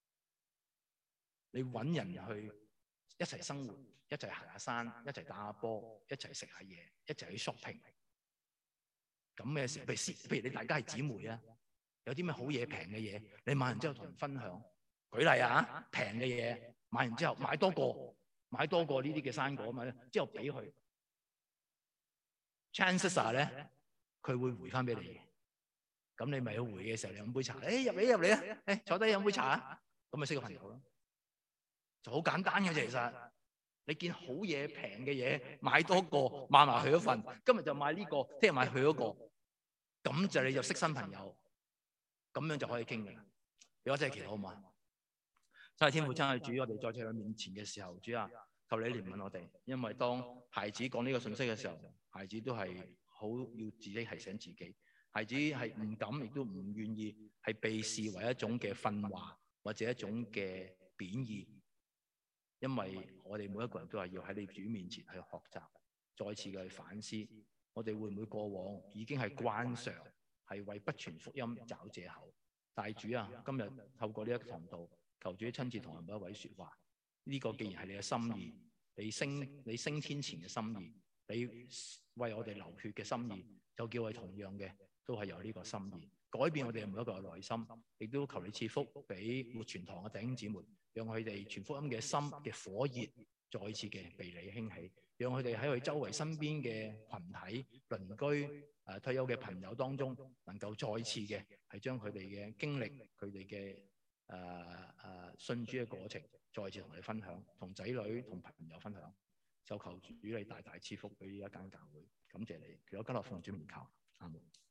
[SPEAKER 2] 你揾人去一齊生活，一齊行下山，一齊打下波，一齊食下嘢，一齊去 shopping。咁嘅時候，譬如你大家係姊妹啊，有啲咩好嘢平嘅嘢，你買完之後同人分享。舉例啊，平嘅嘢買完之後買多個呢啲嘅生果嘛，之後俾佢 chances 咧，佢會回翻俾你。咁你咪去回嘅時候，你飲杯茶，入嚟啊，坐低飲杯茶啊，咁咪識個朋友咯。就好簡單嘅啫，其實你見好嘢平嘅嘢，買多個買埋佢一份，今日就買呢個，聽日買佢嗰個，咁就你就識新朋友，咁樣就可以傾嘅。俾我真係祈禱好嘛？真係天父真係主，我哋再喺佢面前嘅時候，主啊， 求你憐憫我哋，因為當孩子講呢個信息嘅時候，孩子都係好要自己提醒自己，孩子係唔敢亦都唔願意係被視為一種嘅訓話或者一種嘅貶義，因為我哋每一個人都係要喺你主面前去學習，再次嘅去反思，我哋會唔會過往已經係慣常係為不傳福音找藉口？大主啊，今日透過呢一堂道，求主親自同每一位説話。呢個既然係你嘅心意，你升天前嘅心意，你為我哋流血嘅心意，就叫我哋同樣嘅都係有呢個心意，改變我哋每一個嘅內心，亦都求你賜福俾活泉堂嘅弟兄姊妹，讓佢哋傳福音嘅心嘅火熱再次嘅被你興起，讓佢哋喺佢周圍身邊嘅群體、鄰居、退休嘅朋友當中，能夠再次嘅係將佢哋嘅經歷、佢哋嘅信主嘅過程，再次同你分享，同仔女、同朋友分享。就求主你大大賜福俾呢一間教會，感謝你。其實我今日奉主名求，阿門。